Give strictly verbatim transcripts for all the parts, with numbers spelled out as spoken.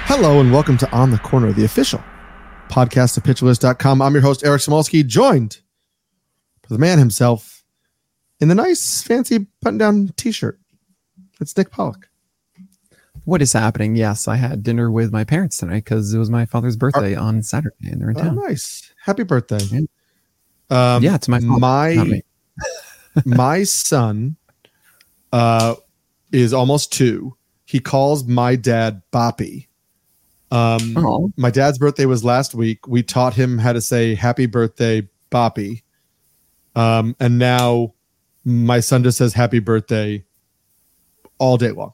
Hello and welcome to On the Corner, the official podcast of pitcher list dot com. I'm your host, Eric Smolsky, joined by the man himself in the nice, fancy button-down t-shirt. It's Nick Pollock. What is happening? Yes, I had dinner with my parents tonight because it was my father's birthday oh. on Saturday, and they're in town. Oh, nice. Happy birthday. Yeah, um, yeah to my father, my, my son uh, is almost two. He calls my dad Boppy. Um, oh. My dad's birthday was last week. We taught him how to say happy birthday, Boppy. Um, and now my son just says happy birthday all day long.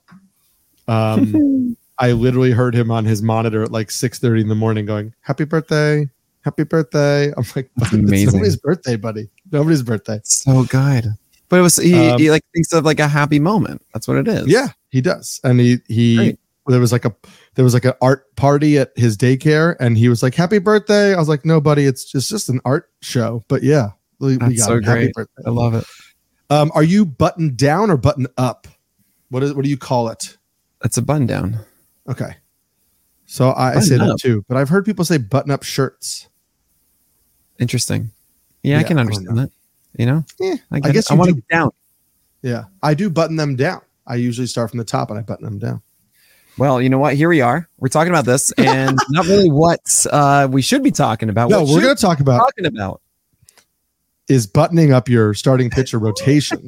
Um, I literally heard him on his monitor at like six thirty in the morning going, happy birthday, happy birthday. I'm like, that's amazing. Nobody's birthday, buddy. Nobody's birthday. So good. But it was, he, um, he like thinks of like a happy moment. That's what it is. Yeah, he does. And he, he, Great. there was like a, there was like an art party at his daycare and he was like, happy birthday. I was like, no, buddy, it's just, just an art show. But yeah, we, we got so him. Happy great. birthday. I love it. Um, are you buttoned down or button up? What is, what do you call it? It's a button down. Okay. So I, I say that too, but I've heard people say button up shirts. Interesting. Yeah, yeah I can understand I that. You know, yeah, I, I guess I want to get down. Yeah, I do button them down. I usually start from the top and I button them down. Well, you know what? Here we are. We're talking about this, and not really what uh, we should be talking about. No, what we're going to talk about talking about is buttoning up your starting pitcher rotations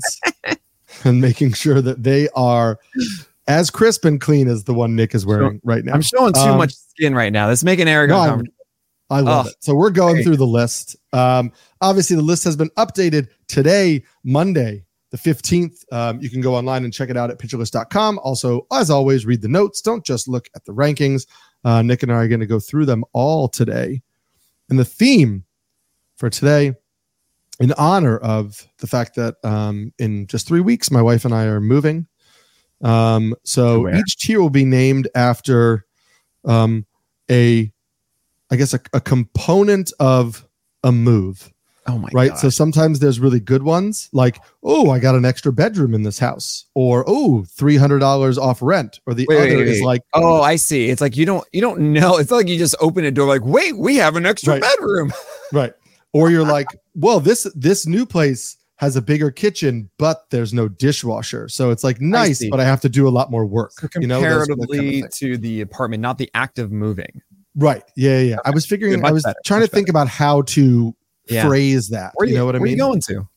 and making sure that they are as crisp and clean as the one Nick is wearing right now. I'm showing too um, much skin right now. That's making Eric no, uncomfortable. I love oh, it. So we're going great. through the list. Um, obviously, the list has been updated today, Monday, the fifteenth. Um, you can go online and check it out at pitcher list dot com. Also, as always, read the notes. Don't just look at the rankings. Uh, Nick and I are going to go through them all today. And the theme for today, in honor of the fact that um, in just three weeks, my wife and I are moving. Um, so Where? each tier will be named after um, a, I guess, a, a component of a move. Oh my right. God. So sometimes there's really good ones like, oh, I got an extra bedroom in this house, or oh, three hundred dollars off rent. Or the wait, other wait, wait, is wait. like, oh, I see. It's like you don't you don't know. It's not like you just open a door like, wait, we have an extra right. bedroom. Right. Or you're like, well, this this new place has a bigger kitchen, but there's no dishwasher. So it's like nice, I but I have to do a lot more work. So you know, comparatively kind of to the apartment, not the act of moving. Right. Yeah. Yeah. Okay. I was figuring, I was better, trying to better. think about how to yeah. phrase that. Where you, you know what I where mean? Where are you going to?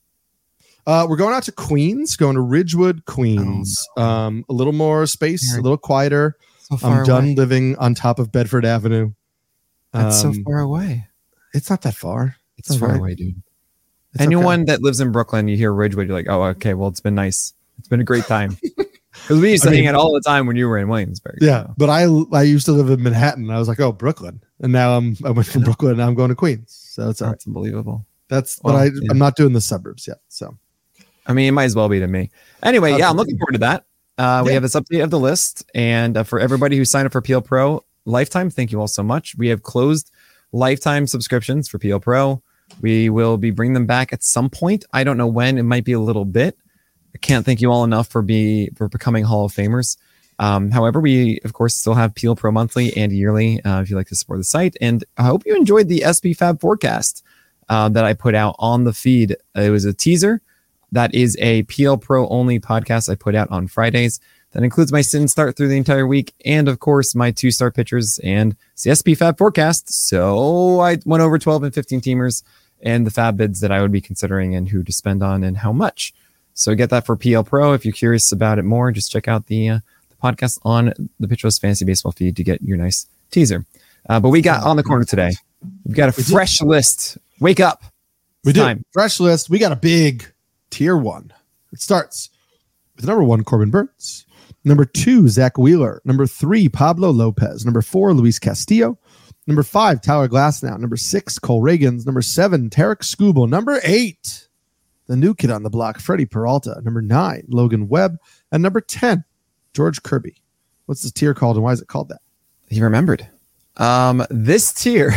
Uh, we're going out to Queens, going to Ridgewood, Queens. Oh, no. Um, a little more space, a little quieter. So I'm done away. living on top of Bedford Avenue. That's um, so far away. It's not that far. It's, it's far right. away, dude. It's Anyone okay. that lives in Brooklyn, you hear Ridgewood, you're like, oh, okay, well, it's been nice. It's been a great time. Because we used to I mean, hang out all the time when you were in Williamsburg. Yeah, so. but I I used to live in Manhattan. I was like, oh, Brooklyn, and now I'm I went from Brooklyn and now I'm going to Queens. So it's that's unbelievable. That's well, but I yeah. I'm not doing the suburbs yet. So I mean, it might as well be to me. Anyway, Absolutely. yeah, I'm looking forward to that. Uh, we yeah. have this update of the list, and uh, for everybody who signed up for P L Pro Lifetime, thank you all so much. We have closed lifetime subscriptions for P L Pro. We will be bringing them back at some point. I don't know when. It might be a little bit. I can't thank you all enough for be for becoming Hall of Famers. Um, however, we of course still have P L Pro monthly and yearly uh, if you'd like to support the site. And I hope you enjoyed the S B Fab forecast uh, that I put out on the feed. It was a teaser. That is a P L Pro only podcast I put out on Fridays. That includes my sit and start through the entire week, and of course my two star pitchers and the S B Fab forecast. So I went over twelve and fifteen teamers and the fab bids that I would be considering and who to spend on and how much. So get that for P L Pro. If you're curious about it more, just check out the, uh, the podcast on the Pitch List Fantasy Baseball feed to get your nice teaser. Uh, but we got on the corner today. We've got a we fresh did. list. Wake up. It's we time. do. Fresh list. We got a big tier one. It starts with number one, Corbin Burns. Number two, Zach Wheeler. Number three, Pablo Lopez. Number four, Luis Castillo. Number five, Tyler Glasnow. Number six, Cole Reagans. Number seven, Tarek Skubal. Number eight, the new kid on the block, Freddie Peralta. Number nine, Logan Webb. And number ten, George Kirby. What's this tier called and why is it called that? He remembered. Um, this tier,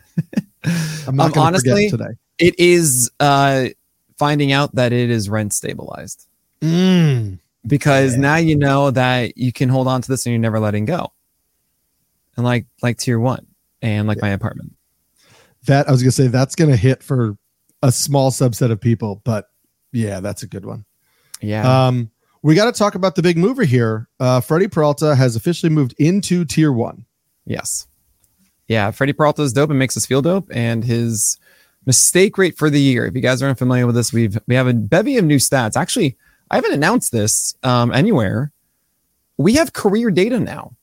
I'm not um, going to honestly, forget today. It is uh, finding out that it is rent stabilized. Mm. Because yeah. now you know that you can hold on to this and you're never letting go. and like like tier one and like Yeah. my apartment. That I was gonna say that's gonna hit for a small subset of people, but yeah, that's a good one. Yeah. Um, we got to talk about the big mover here. Uh, Freddie Peralta has officially moved into tier one. Yes. Yeah. Freddie Peralta is dope and makes us feel dope. And his mistake rate for the year, if you guys aren't familiar with this, we've we have a bevy of new stats. Actually, I haven't announced this um, anywhere. We have career data now.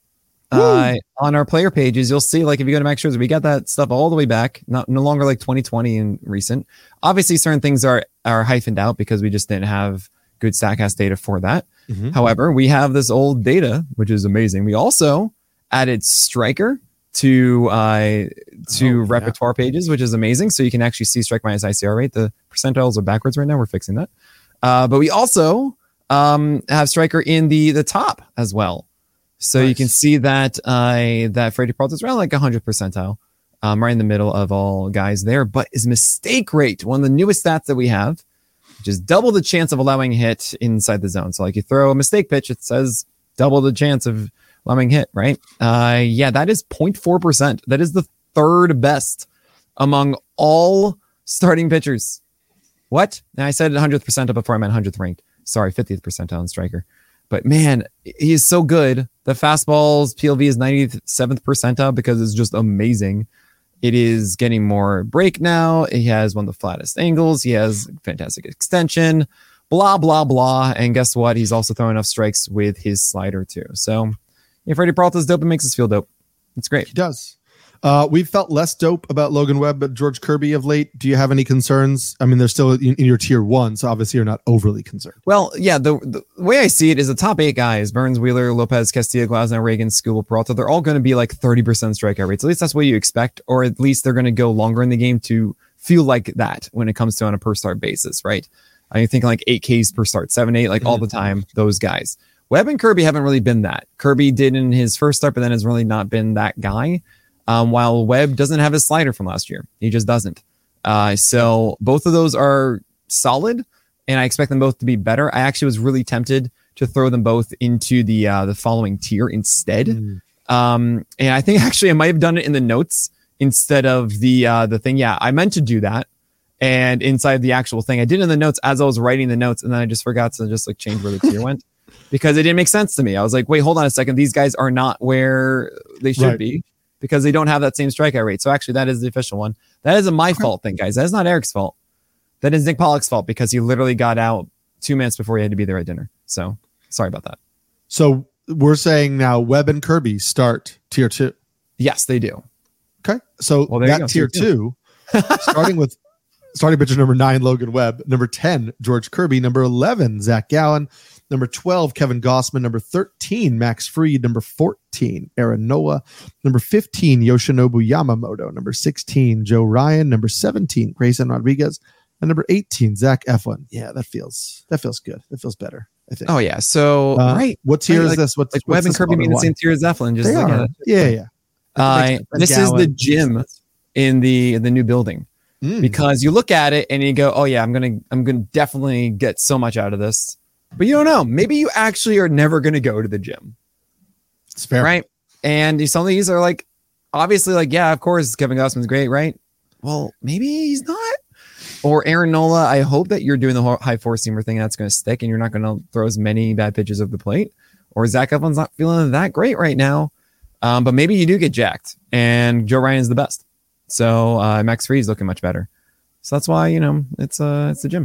Uh, on our player pages, you'll see, like, if you go to Max Scherzer, we got that stuff all the way back, not no longer like twenty twenty and recent. Obviously, certain things are are hyphened out because we just didn't have good StatCast data for that. Mm-hmm. However, we have this old data, which is amazing. We also added Striker to uh, to Oh, repertoire yeah. pages, which is amazing. So you can actually see strike minus I C R rate. The percentiles are backwards right now. We're fixing that. Uh, but we also um, have Striker in the the top as well. So Nice. you can see that uh, that Freddie Peralta is around like one hundred percentile, um, right in the middle of all guys there. But his mistake rate, one of the newest stats that we have, which is double the chance of allowing hit inside the zone. So like you throw a mistake pitch, it says double the chance of allowing hit, right? Uh, yeah, that is zero point four percent. That is the third best among all starting pitchers. What? Now, I said one hundredth percentile before I meant one hundredth ranked. Sorry, fiftieth percentile on Striker. But man, he is so good. The fastball's P L V is ninety-seventh percentile because it's just amazing. It is getting more break now. He has one of the flattest angles. He has fantastic extension, blah, blah, blah. And guess what? He's also throwing enough strikes with his slider too. So yeah, Freddie Peralta's dope. It makes us feel dope. It's great. He does. Uh, we've felt less dope about Logan Webb, but George Kirby of late. Do you have any concerns? I mean, they're still in, in your tier one, so obviously you're not overly concerned. Well, yeah, the, the way I see it is the top eight guys, Burns, Wheeler, Lopez, Castillo, Glasnow, Reagan, Skubal, Peralta, they're all going to be like thirty percent strikeout rates. At least that's what you expect, or at least they're going to go longer in the game to feel like that when it comes to on a per start basis, right? I think like eight Ks per start, seven, eight, like mm-hmm. all the time, those guys. Webb and Kirby haven't really been that. Kirby did in his first start, but then has really not been that guy. Um, while Webb doesn't have his slider from last year. He just doesn't. Uh, so both of those are solid, and I expect them both to be better. I actually was really tempted to throw them both into the uh, the following tier instead. Mm. Um, and I think actually I might have done it in the notes instead of the uh, the thing. Yeah, I meant to do that. And inside the actual thing, I did it in the notes as I was writing the notes, and then I just forgot to just like change where the tier went because it didn't make sense to me. I was like, wait, hold on a second. These guys are not where they should right. be. Because they don't have that same strikeout rate. So actually, that is the official one. That is a my fault thing, guys. That is not Eric's fault. That is Nick Pollock's fault because he literally got out two minutes before he had to be there at dinner. So sorry about that. So we're saying now Webb and Kirby start tier two. Yes, they do. Okay. So well, that tier two, starting with starting pitcher number nine, Logan Webb, number ten, George Kirby, number eleven, Zach Gallen, number twelve, Kevin Gossman, number thirteen, Max Fried, number fourteen, Aaron Nola, number fifteen, Yoshinobu Yamamoto, number sixteen, Joe Ryan, number seventeen, Grayson Rodriguez, and number eighteen, Zach Eflin. Yeah, that feels that feels good. That feels better, I think. Oh yeah. So uh, right. What tier right, is like, this? What's like what's Webb and Kirby being the same tier as Eflin? Just they look are. at it. Yeah, yeah. Uh, this Gallen. is the gym in the the new building. Mm. Because you look at it and you go, oh yeah, I'm gonna I'm gonna definitely get so much out of this. But you don't know. Maybe you actually are never going to go to the gym. It's fair. Right? And some of these are like, obviously like, yeah, of course, Kevin Gossman's great, right? Well, maybe he's not. Or Aaron Nola, I hope that you're doing the high four seamer thing that's going to stick and you're not going to throw as many bad pitches over the plate. Or Zach Eflin's not feeling that great right now. Um, but maybe you do get jacked and Joe Ryan's the best. So uh, Max Fried's looking much better. So that's why, you know, it's uh, it's the gym.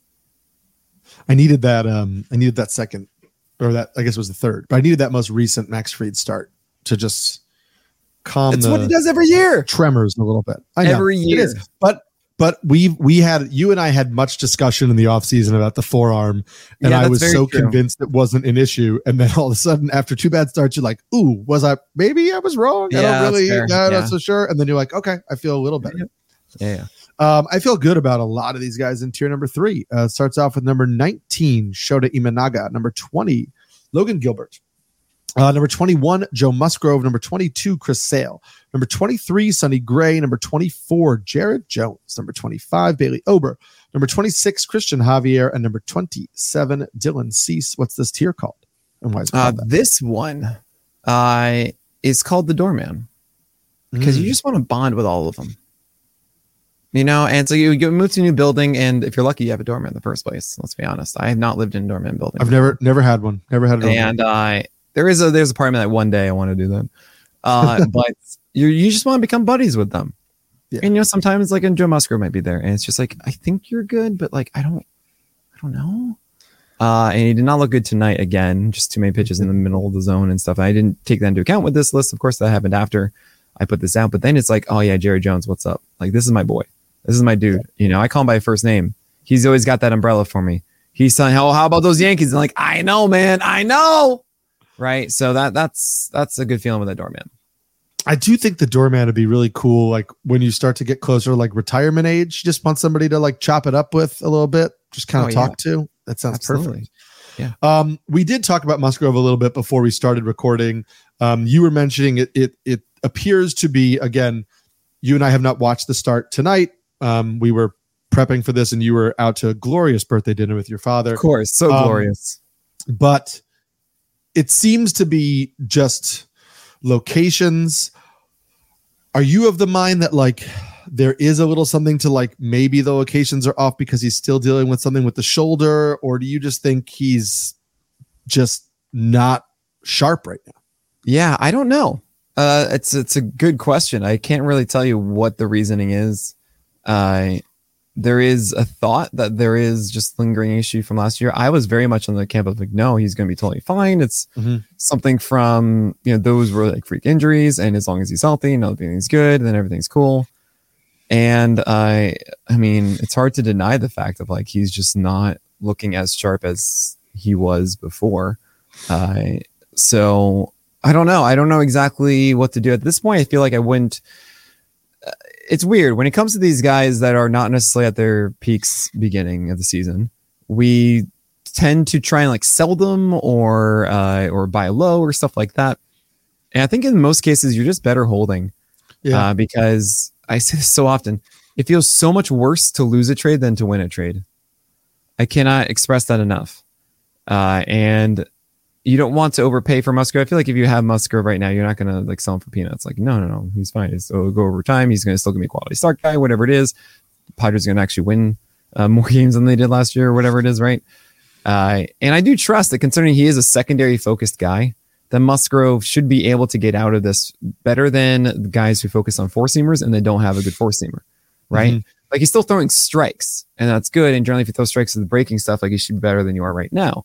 I needed that. Um, I needed that second, or that I guess it was the third, but I needed that most recent Max Fried start to just calm. That's the what he does every year. Tremors a little bit. I know. Every year, it is. but but we we had you and I had much discussion in the off season about the forearm, and yeah, I was so true. convinced it wasn't an issue, and then all of a sudden, after two bad starts, you're like, "Ooh, was I? Maybe I was wrong. Yeah, I don't really, yeah, I'm yeah. not so sure." And then you're like, "Okay, I feel a little better." Yeah. yeah. Um, I feel good about a lot of these guys in tier number three. Uh, starts off with number nineteen, Shota Imanaga. Number twenty, Logan Gilbert. Uh, number twenty-one, Joe Musgrove. Number twenty-two, Chris Sale. Number twenty-three, Sonny Gray. Number twenty-four, Jared Jones. Number twenty-five, Bailey Ober. Number twenty-six, Christian Javier. And number twenty-seven, Dylan Cease. What's this tier called? And why is it uh, called that? This one, uh, is called the Doorman because mm. you just want to bond with all of them. You know, and so you, you move to a new building, and if you're lucky, you have a doorman in the first place. Let's be honest. I have not lived in a doorman building. I've before. never never had one. Never had a doorman. And uh, there is a there's a part of me that one day I want to do that. Uh, but you you just want to become buddies with them. Yeah. And you know, sometimes like Joe Musgrove might be there, and it's just like, I think you're good, but like I don't I don't know. Uh, and he did not look good tonight again. Just too many pitches in the middle of the zone and stuff. I didn't take that into account with this list. Of course, that happened after I put this out. But then it's like, oh yeah, Jerry Jones, what's up? Like, this is my boy. This is my dude. You know, I call him by first name. He's always got that umbrella for me. He's saying, "Oh, how about those Yankees?" And like, I know, man, I know, right? So that that's that's a good feeling with that doorman. I do think the doorman would be really cool. Like when you start to get closer, like retirement age, you just want somebody to like chop it up with a little bit, just kind of oh, talk yeah. to. That sounds Absolutely. perfect. Yeah. Um, we did talk about Musgrove a little bit before we started recording. Um, you were mentioning it. It it appears to be, again, you and I have not watched the start tonight. Um, we were prepping for this, and you were out to a glorious birthday dinner with your father. Of course, so um, glorious. But it seems to be just locations. Are you of the mind that like there is a little something to like maybe the locations are off because he's still dealing with something with the shoulder, or do you just think he's just not sharp right now? Yeah, I don't know. Uh, it's it's a good question. I can't really tell you what the reasoning is. Uh, there is a thought that there is just lingering issue from last year. I was very much on the camp of like, no, he's going to be totally fine. It's mm-hmm. something from, you know, those were like freak injuries, and as long as he's healthy and everything's good, then everything's cool. And I, I mean, it's hard to deny the fact of like he's just not looking as sharp as he was before. Uh, so I don't know. I don't know exactly what to do at this point. I feel like I wouldn't. Uh, it's weird when it comes to these guys that are not necessarily at their peaks beginning of the season. We tend to try and like sell them or uh, or buy low or stuff like that. And I think in most cases you're just better holding, yeah. uh, because I say this so often. It feels so much worse to lose a trade than to win a trade. I cannot express that enough. Uh, and you don't want to overpay for Musgrove. I feel like if you have Musgrove right now, you're not going to like sell him for peanuts. Like, no, no, no, he's fine. So go over time. He's going to still give me a quality start guy, whatever it is. The Padres are going to actually win uh, more games than they did last year, or whatever it is, right? Uh, and I do trust that, considering he is a secondary focused guy, that Musgrove should be able to get out of this better than the guys who focus on four seamers and they don't have a good four seamer, right? Mm-hmm. Like he's still throwing strikes, and that's good. And generally, if you throw strikes with the breaking stuff, like you should be better than you are right now.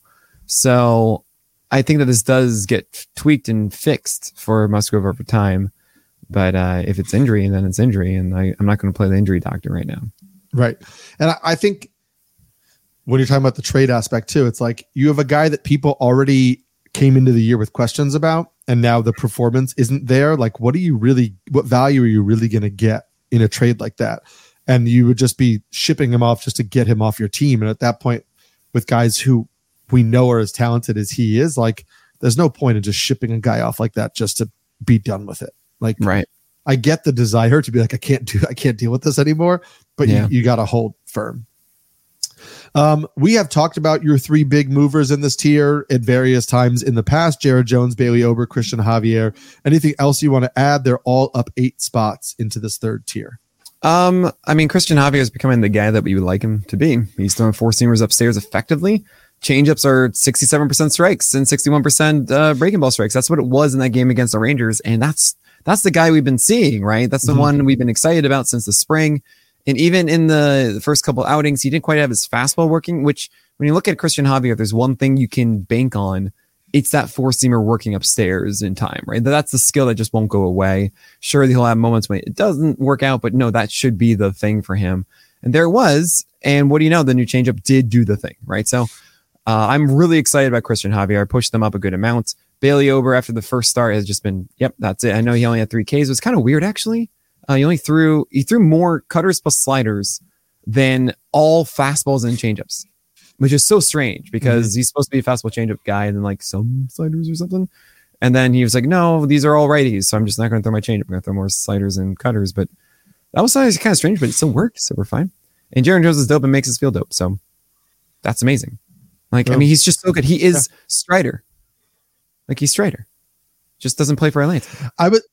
So I think that this does get tweaked and fixed for Musgrove over time. But uh, if it's injury, then it's injury. And I, I'm not going to play the injury doctor right now. Right. And I, I think when you're talking about the trade aspect too, it's like you have a guy that people already came into the year with questions about, and now the performance isn't there. Like, what do you really, what value are you really going to get in a trade like that? And you would just be shipping him off just to get him off your team. And at that point, with guys who we know are as talented as he is, like there's no point in just shipping a guy off like that just to be done with it. Like, right. I get the desire to be like, I can't do, I can't deal with this anymore, but yeah. you, you got to hold firm. Um, we have talked about your three big movers in this tier at various times in the past: Jared Jones, Bailey Ober, Christian Javier. Anything else you want to add? They're all up eight spots into this third tier. Um, I mean, Christian Javier is becoming the guy that we would like him to be. He's throwing four seamers upstairs effectively. Changeups are sixty-seven percent strikes and sixty-one percent uh, breaking ball strikes. That's what it was in that game against the Rangers. And that's, that's the guy we've been seeing, right? That's the mm-hmm. one we've been excited about since the spring. And even in the, the first couple outings, he didn't quite have his fastball working, which when you look at Christian Javier, there's one thing you can bank on. It's that four seamer working upstairs in time, right? That's the skill that just won't go away. Sure, he'll have moments when it doesn't work out, but no, that should be the thing for him. And there it was. And what do you know? The new changeup did do the thing, right? So uh, I'm really excited about Christian Javier. I pushed them up a good amount. Bailey Ober, after the first start, has just been, yep, that's it. I know he only had three Ks. It was kind of weird, actually. Uh, he only threw, he threw more cutters plus sliders than all fastballs and changeups, which is so strange because mm-hmm. he's supposed to be a fastball changeup guy and then like some sliders or something. And then he was like, no, these are all righties. So I'm just not going to throw my changeup. I'm going to throw more sliders and cutters. But that was kind of strange, but it still worked. So we're fine. And Jaron Jones is dope and makes us feel dope. So that's amazing. Like, well, I mean, he's just so good. He is yeah. Strider. Like he's Strider. just doesn't play for Atlanta. I was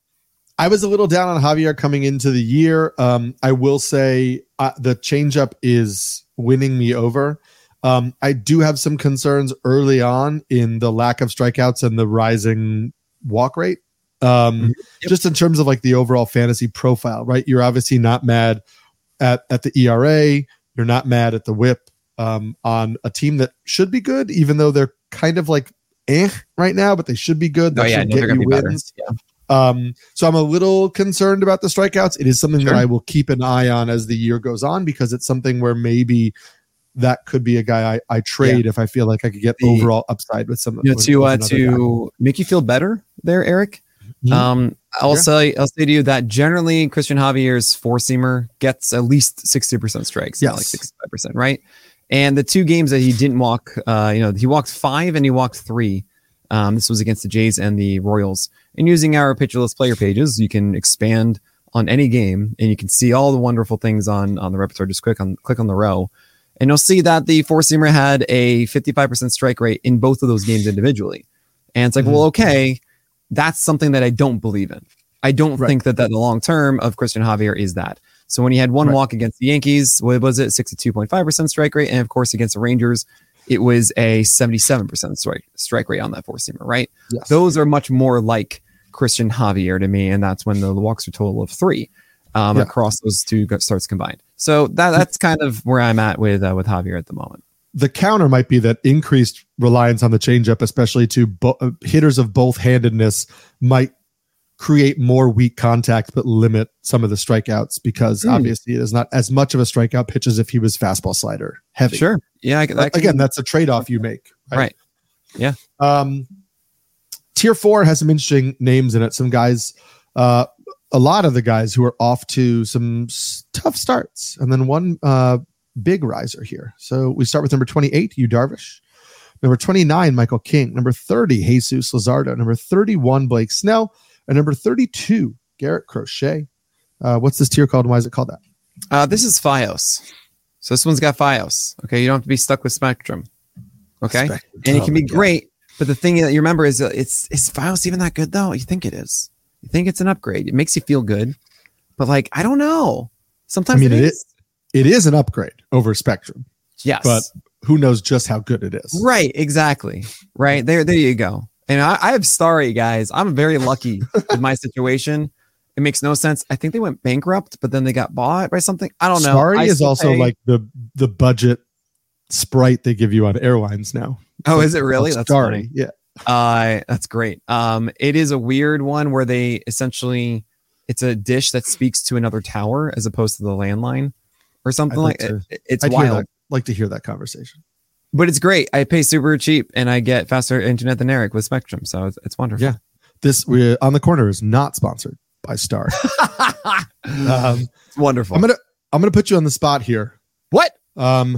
I was a little down on Javier coming into the year. Um, I will say uh, the changeup is winning me over. Um, I do have some concerns early on in the lack of strikeouts and the rising walk rate. Um, yep. Just in terms of like the overall fantasy profile, right? You're obviously not mad at, at the E R A. You're not mad at the whip um, on a team that should be good, even though they're kind of like eh right now, but they should be good. That oh, yeah, should no, get you wins. Yeah. Um, so I'm a little concerned about the strikeouts. It is something sure. that I will keep an eye on as the year goes on, because it's something where maybe that could be a guy I, I trade yeah. if I feel like I could get the, overall upside with some. You know, to uh, to guy. make you feel better there, Eric. Mm-hmm. Um, I'll yeah. say I'll say to you that generally Christian Javier's four seamer gets at least sixty percent strikes, yes. not like sixty-five percent, right? And the two games that he didn't walk, uh, you know, he walked five and he walked three. Um, this was against the Jays and the Royals. And using our Pitcher List player pages, you can expand on any game and you can see all the wonderful things on, on the repertoire. Just click on click on the row, and you'll see that the four seamer had a fifty-five percent strike rate in both of those games individually. And it's like, mm-hmm. well, okay, that's something that I don't believe in. I don't right. think that, that the long term of Christian Javier is that. So when he had one right. walk against the Yankees, what was it? sixty-two point five percent strike rate. And of course, against the Rangers, it was a seventy-seven percent strike, strike rate on that four seamer, right? Yes. Those are much more like Christian Javier to me. And that's when the walks are total of three um, yeah. across those two starts combined. So that that's kind of where I'm at with, uh, with Javier at the moment. The counter might be that increased reliance on the changeup, especially to bo- hitters of both handedness, might create more weak contact, but limit some of the strikeouts, because mm. obviously it is not as much of a strikeout pitch as if he was fastball slider heavy. Sure. Yeah. I, that Again, can, that's a trade-off you make. Right. right. Yeah. Um, tier four has some interesting names in it. Some guys, uh, a lot of the guys who are off to some s- tough starts, and then one uh, big riser here. So we start with number twenty-eight, Yu Darvish. Number twenty-nine, Michael King. Number thirty, Jesus Luzardo. Number thirty-one, Blake Snell. And number thirty-two, Garrett Crochet. Uh, what's this tier called, and why is it called that? Uh, this is Fios. So this one's got Fios. Okay, you don't have to be stuck with Spectrum. Okay, Spectrum. And it can be oh great, but the thing that you remember is uh, it's is Fios even that good though? You think it is? You think it's an upgrade? It makes you feel good, but like I don't know. Sometimes I mean, it, it is. is. It is an upgrade over Spectrum. Yes, but who knows just how good it is? Right, exactly. Right there, there you go. And I, I have Starry, guys. I'm very lucky with my situation. It makes no sense. I think they went bankrupt, but then they got bought by something. I don't know. Starry is also pay. like the the budget Sprite they give you on airlines now. Oh, is it really? That's Starry. Funny. Yeah. Uh, that's great. Um, it is a weird one where they essentially, it's a dish that speaks to another tower as opposed to the landline or something like, like it. It's I'd wild. That, like to hear that conversation. But it's great. I pay super cheap and I get faster internet than Eric with Spectrum. So it's, it's wonderful. Yeah. This we on the corner is not sponsored by Star. um, it's wonderful. I'm going to, I'm going to put you on the spot here. What? Um,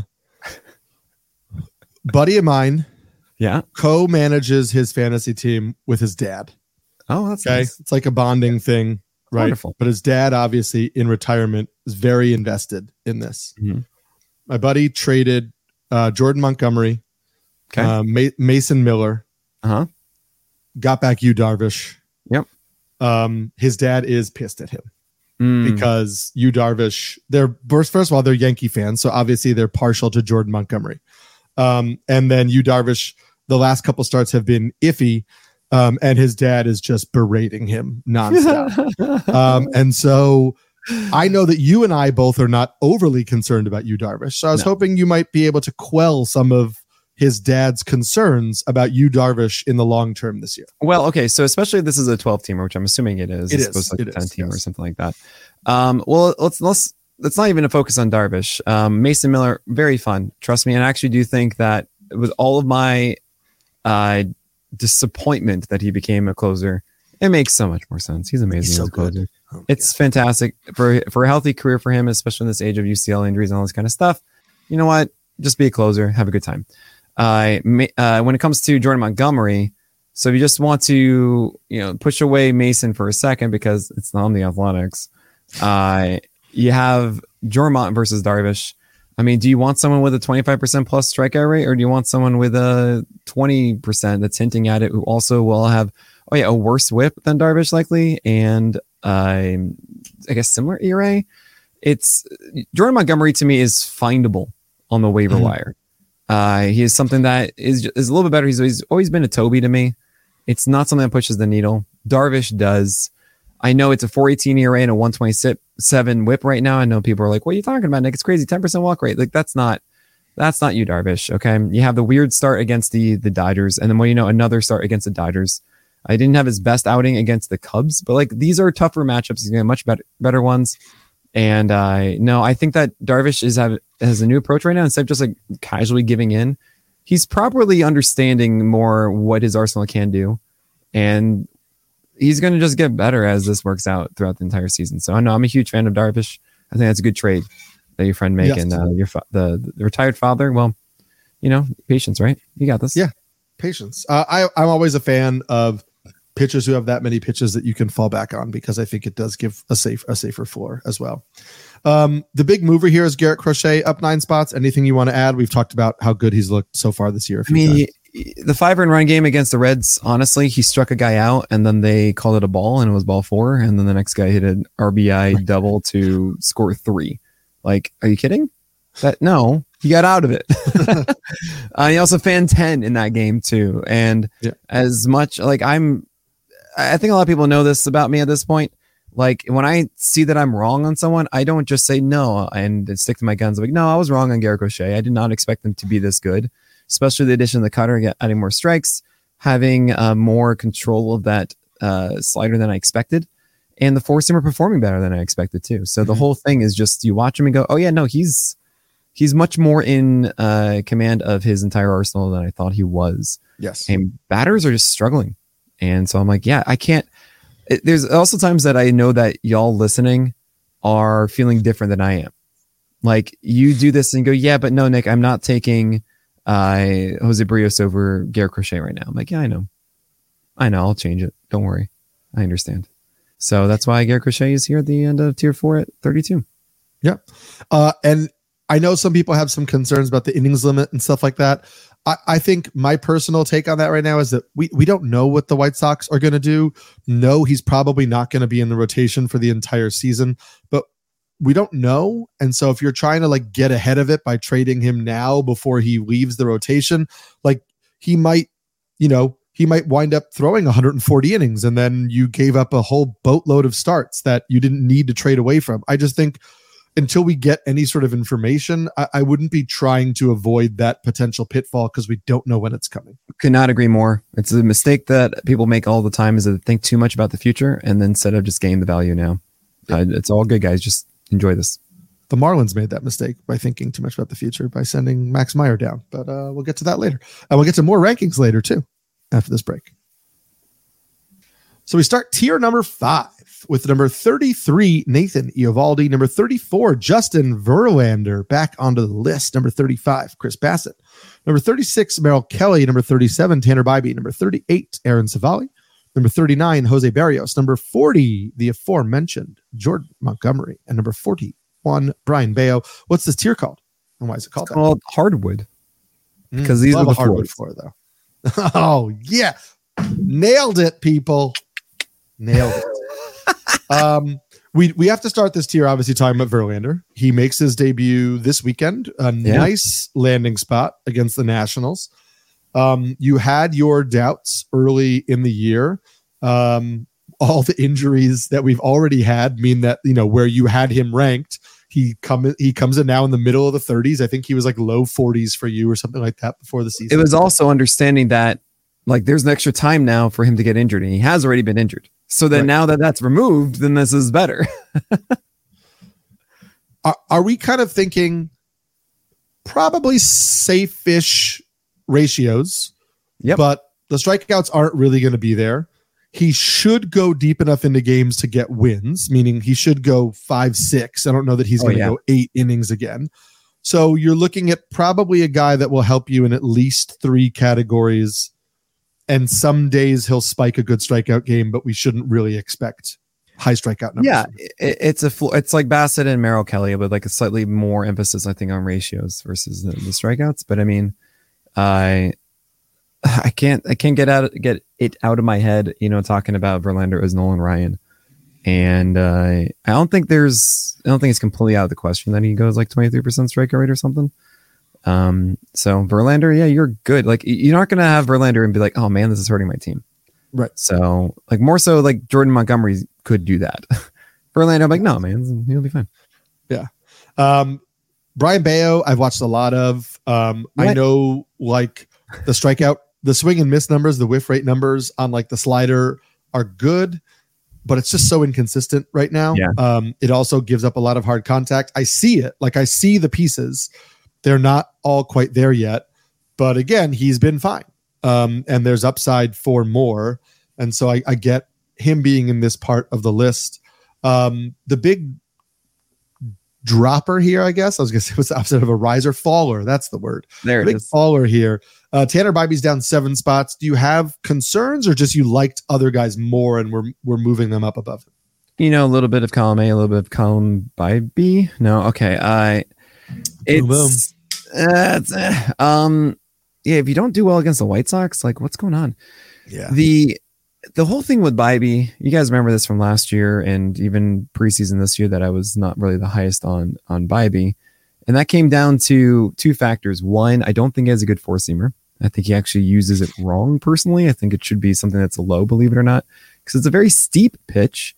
buddy of mine. Yeah. Co-manages his fantasy team with his dad. Oh, that's okay. Nice. It's like a bonding thing. Right. Wonderful. But his dad, obviously in retirement, is very invested in this. Mm-hmm. My buddy traded Uh, Jordan Montgomery, okay. uh, Ma- Mason Miller, uh-huh. got back Yu Darvish. Yep. Um, his dad is pissed at him mm. because Yu Darvish, they're first, first of all, they're Yankee fans. So obviously they're partial to Jordan Montgomery. Um, and then Yu Darvish, the last couple starts have been iffy. Um, and his dad is just berating him nonstop. um, and so I know that you and I both are not overly concerned about Yu Darvish. So I was no. hoping you might be able to quell some of his dad's concerns about Yu Darvish in the long term this year. Well, okay. So especially if this is a twelve teamer, which I'm assuming it is. It it's is. Like it a ten is, teamer yes. or something like that. Um, well, let's, let's, let's not even a focus on Darvish. Um, Mason Miller, very fun. Trust me. And I actually do think that with all of my uh, disappointment that he became a closer, it makes so much more sense. He's amazing. He's so as a closer. good. Oh, it's yeah. fantastic for for a healthy career for him, especially in this age of U C L injuries and all this kind of stuff. You know what? Just be a closer. Have a good time. Uh, uh, when it comes to Jordan Montgomery, so if you just want to, you know, push away Mason for a second because it's on the Athletics, uh, you have Jormont versus Darvish. I mean, do you want someone with a twenty-five percent plus strikeout rate, or do you want someone with a twenty percent that's hinting at it, who also will have, oh yeah, a worse whip than Darvish likely, and uh, I guess similar E R A? It's Jordan Montgomery to me is findable on the waiver mm-hmm. wire. Uh, he is something that is is a little bit better. He's, he's always been a Toby to me. It's not something that pushes the needle. Darvish does. I know it's a four eighteen E R A and a one twenty-seven whip right now. I know people are like, what are you talking about, Nick? It's crazy. ten percent walk rate. Like that's not, that's not you, Darvish. Okay. You have the weird start against the, the Dodgers. And then well, you know, another start against the Dodgers. I didn't have his best outing against the Cubs, but like these are tougher matchups. He's going to have much better, better ones. And uh, no, I think that Darvish is have, has a new approach right now. Instead of just like casually giving in, he's properly understanding more what his arsenal can do. And he's going to just get better as this works out throughout the entire season. So I know I'm a huge fan of Darvish. I think that's a good trade that your friend make. Yes. And uh, your fa- the, the retired father, well, you know, patience, right? You got this. Yeah, patience. Uh, I, I'm always a fan of pitchers who have that many pitches that you can fall back on, because I think it does give a safe a safer floor as well. Um, the big mover here is Garrett Crochet up nine spots. Anything you want to add? We've talked about how good he's looked so far this year. I mean, times. The five run run game against the Reds, honestly, he struck a guy out and then they called it a ball and it was ball four. And then the next guy hit an R B I double to score three. Like, are you kidding? That no, he got out of it. uh, he also fanned ten in that game too. And yeah. as much like I'm, I think a lot of people know this about me at this point. Like when I see that I'm wrong on someone, I don't just say no and stick to my guns. I'm like, no, I was wrong on Garrett Crochet. I did not expect them to be this good. Especially the addition of the cutter, adding more strikes, having uh, more control of that uh, slider than I expected, and the four seamer performing better than I expected too. So mm-hmm. the whole thing is just you watch him and go, oh yeah, no, he's he's much more in uh, command of his entire arsenal than I thought he was. Yes, and batters are just struggling, and so I'm like, yeah, I can't. It, there's also times that I know that y'all listening are feeling different than I am. Like you do this and go, yeah, but no, Nick, I'm not taking. Uh, Jose Barrios over Garrett Crochet right now. I'm like, yeah, I know. I know. I'll change it. Don't worry. I understand. So that's why Garrett Crochet is here at the end of tier four at thirty-two. Yeah. Uh, and I know some people have some concerns about the innings limit and stuff like that. I, I think my personal take on that right now is that we, we don't know what the White Sox are going to do. No, he's probably not going to be in the rotation for the entire season, but we don't know. And so if you're trying to like get ahead of it by trading him now before he leaves the rotation, like he might, you know, he might wind up throwing one hundred forty innings and then you gave up a whole boatload of starts that you didn't need to trade away from. I just think until we get any sort of information, I, I wouldn't be trying to avoid that potential pitfall because we don't know when it's coming. Could not agree more. It's a mistake that people make all the time is to think too much about the future and then instead of just gain the value now. Uh, it's all good, guys. Just enjoy this. The Marlins made that mistake by thinking too much about the future by sending Max Meyer down, but uh, we'll get to that later. And we'll get to more rankings later too, after this break. So we start tier number five with number thirty-three, Nathan Eovaldi. Number thirty-four, Justin Verlander back onto the list. Number thirty-five, Chris Bassett. Number thirty-six, Merrill Kelly. Number thirty-seven, Tanner Bybee. Number thirty-eight, Aaron Savali. Number thirty-nine, Jose Barrios. Number forty, the aforementioned Jordan Montgomery. And number forty-one, Brian Bayo. What's this tier called? And why is it called it's that? Called hardwood. Because Mm, these are the hardwood floor, though. Oh, yeah. Nailed it, people. Nailed it. um, we, we have to start this tier, obviously, talking about Verlander. He makes his debut this weekend. A yeah. nice landing spot against the Nationals. Um, you had your doubts early in the year. Um, all the injuries that we've already had mean that, you know, where you had him ranked, he come he comes in now in the middle of the thirties. I think he was like low forties for you or something like that before the season. It was also understanding that like there's an extra time now for him to get injured, and he has already been injured. So then right. now that that's removed, then this is better. are, are we kind of thinking probably safe-ish ratios, yep. but the strikeouts aren't really going to be there. He should go deep enough into games to get wins, meaning he should go five, six. I don't know that he's oh, going to yeah. go eight innings again. So you're looking at probably a guy that will help you in at least three categories. And some days he'll spike a good strikeout game, but we shouldn't really expect high strikeout numbers. Yeah, it, it's a fl- it's like Bassett and Merrill Kelly, but like a slightly more emphasis, I think, on ratios versus the, the strikeouts. But I mean, I I can't I can't get out get it out of my head, you know, talking about Verlander as Nolan Ryan, and uh, I don't think there's I don't think it's completely out of the question that he goes like twenty-three percent strikeout rate or something. Um, so Verlander, yeah, you're good. Like you're not gonna have Verlander and be like, oh man, this is hurting my team. Right. So like more so like Jordan Montgomery could do that. Verlander, I'm like, no, man, he'll be fine. Yeah. Um, Brian Bayo, I've watched a lot of. Um, I know like the strikeout, the swing and miss numbers, the whiff rate numbers on like the slider are good, but it's just so inconsistent right now. Yeah. Um, it also gives up a lot of hard contact. I see it. Like I see the pieces. They're not all quite there yet, but again, he's been fine. Um, and there's upside for more. And so I, I get him being in this part of the list. Um, the big dropper here, I guess I was going to say what's the opposite of a riser? Faller. That's the word. There the it big is. Faller here. Uh, Tanner Bybee's down seven spots. Do you have concerns or just you liked other guys more and we're, we're moving them up above him? You know, a little bit of column A, a little bit of column by B. No. Okay. I, it's, uh, it's uh, um, yeah, if you don't do well against the White Sox, like what's going on? Yeah. The, the whole thing with Bybee, you guys remember this from last year and even preseason this year that I was not really the highest on, on Bybee. And that came down to two factors. One, I don't think he has a good four seamer. I think he actually uses it wrong personally. I think it should be something that's a low, believe it or not, because it's a very steep pitch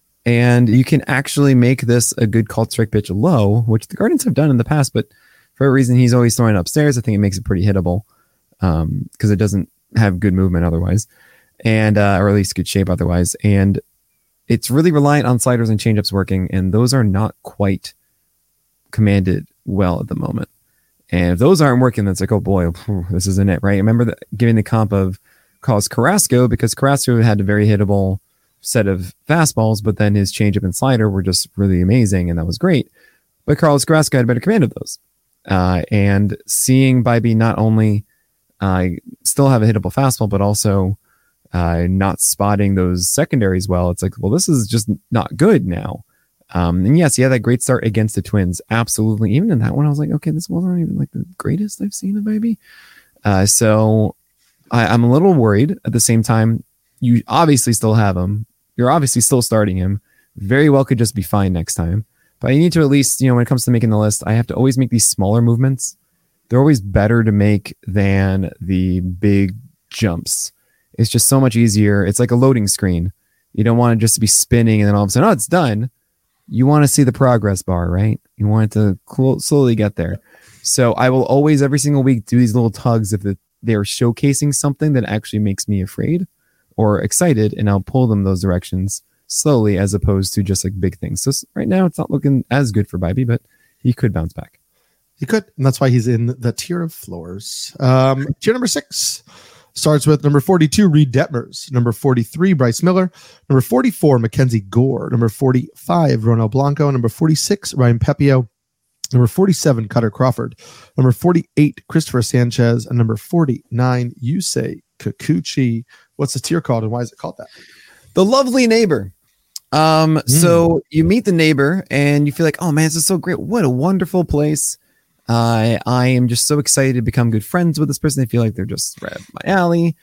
and you can actually make this a good called strike pitch low, which the Guardians have done in the past, but for a reason he's always throwing upstairs. I think it makes it pretty hittable um, because it doesn't have good movement otherwise. And uh, or at least good shape otherwise. And it's really reliant on sliders and changeups working, and those are not quite commanded well at the moment. And if those aren't working, that's like, oh boy, phew, this isn't it, right? I remember the, giving the comp of Carlos Carrasco because Carrasco had a very hittable set of fastballs, but then his changeup and slider were just really amazing, and that was great. But Carlos Carrasco had a better command of those. Uh, and seeing Bybee not only uh, still have a hittable fastball, but also Uh, not spotting those secondaries well, it's like, well, this is just not good now. Um, and yes, he had that great start against the Twins. Absolutely. Even in that one, I was like, okay, this wasn't even like the greatest I've seen of Bybee. Uh, so I, I'm a little worried. At the same time, you obviously still have him. You're obviously still starting him. Very well could just be fine next time. But you need to at least, you know, when it comes to making the list, I have to always make these smaller movements. They're always better to make than the big jumps. It's just so much easier. It's like a loading screen. You don't want it just to be spinning and then all of a sudden, oh, it's done. You want to see the progress bar, right? You want it to cl- slowly get there. So I will always, every single week, do these little tugs if they're showcasing something that actually makes me afraid or excited, and I'll pull them those directions slowly as opposed to just like big things. So right now, it's not looking as good for Bybee, but he could bounce back. He could, and that's why he's in the tier of floors. Um, tier number six starts with number forty-two, Reed Detmers. Number forty-three, Bryce Miller. Number forty-four, Mackenzie Gore. Number forty-five, Ronel Blanco. Number forty-six, Ryan Pepio. Number forty-seven, Cutter Crawford. Number forty-eight, Christopher Sanchez. And number forty-nine, Yusei Kikuchi. What's the tier called and why is it called that? The lovely neighbor. Um, mm. So you meet the neighbor and you feel like, oh man, this is so great. What a wonderful place. Uh, I am just so excited to become good friends with this person. I feel like they're just right up my alley.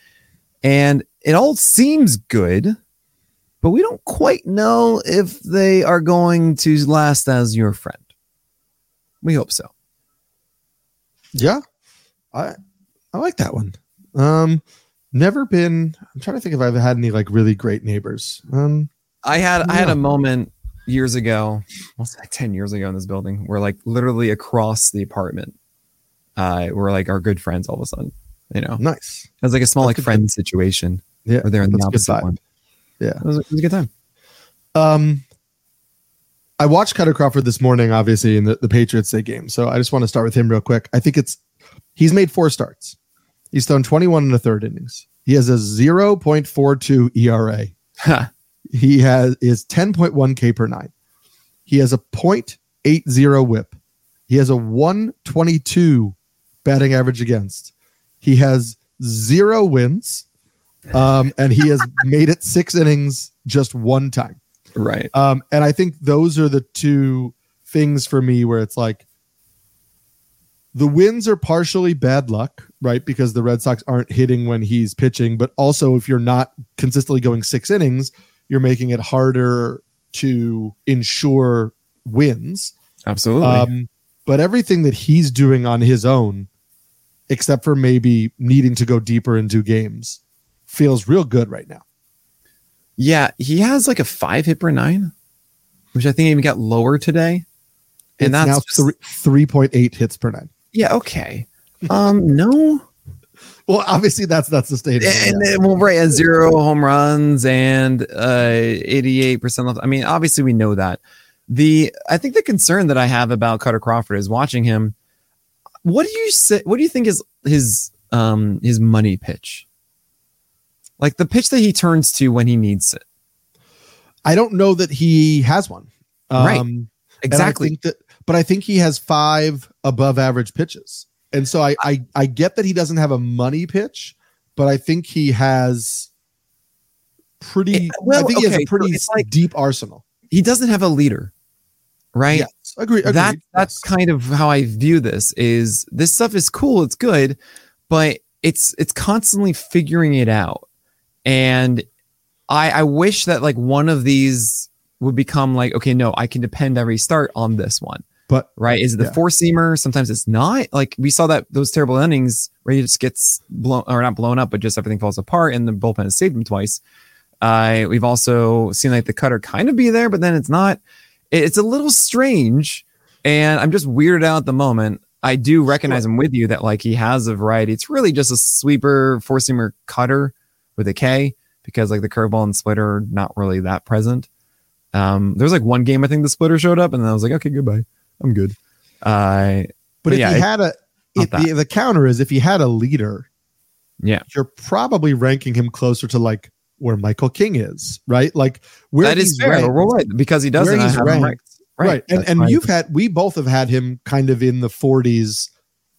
And it all seems good, but we don't quite know if they are going to last as your friend. We hope so. Yeah. I I like that one. Um, never been, I'm trying to think if I've had any like really great neighbors. Um, I had yeah. I had a moment years ago, what's that, ten years ago in this building, where like literally across the apartment, uh, we're like our good friends all of a sudden, you know. Nice. It was like a small That's like friend time. situation. Yeah. Where they're in the That's opposite one. Yeah. It was, it was a good time. Um, I watched Cutter Crawford this morning, obviously, in the, the Patriots Day game. So I just want to start with him real quick. I think it's, he's made four starts. He's thrown twenty-one in the third innings. He has a zero point four two E R A. Huh. He has is ten point one K per nine. He has a point eight zero whip. He has a one twenty-two batting average against. He has zero wins. Um, and he has made it six innings just one time. Right. Um, and I think those are the two things for me where it's like the wins are partially bad luck, right? Because the Red Sox aren't hitting when he's pitching, but also if you're not consistently going six innings, you're making it harder to ensure wins. Absolutely. Um, but everything that he's doing on his own, except for maybe needing to go deeper into games, feels real good right now. Yeah, he has like a five hit per nine, which I think even got lower today. And It's that's now just, three, three point eight hits per nine. yeah, okay. Um, no. Well, obviously that's not sustainable. And yeah. then, well, right, and zero home runs and uh, eighty-eight percent left. I mean, obviously we know that. The I think the concern that I have about Cutter Crawford is watching him. What do you say? What do you think is his um his money pitch? Like the pitch that he turns to when he needs it. I don't know that he has one. Um, Right. Exactly. I think that, but I think he has five above average pitches. And so I, I, I get that he doesn't have a money pitch, but I think he has pretty, It- well, I think he has okay, a pretty so it's like- deep arsenal. He doesn't have a leader, right? Yes. Agree. agreed. That that's Yes. kind of how I view this. Is this stuff is cool, it's good, but it's it's constantly figuring it out. And I I wish that like one of these would become like, okay, no, I can depend every start on this one. But right, is it the yeah. four seamer? Sometimes it's not. Like we saw that those terrible innings where he just gets blown or not blown up, but just everything falls apart, and the bullpen has saved him twice. Uh, we've also seen like the cutter kind of be there, but then it's not. It's a little strange, and I'm just weirded out at the moment. I do recognize Sure. him with you that like he has a variety. It's really just a sweeper four seamer cutter with a K, because like the curveball and splitter are not really that present. Um, there's like one game I think the splitter showed up, and then I was like, okay, goodbye, I'm good. Uh, but but if yeah, he it- had a, not if the, the counter is if he had a leader, yeah, you're probably ranking him closer to like where Michael King is, right? Like where that is he's fair. ranked. We're right because he doesn't Where he's have him ranked. right. Right. And That's and fine. you've had we both have had him kind of in the forties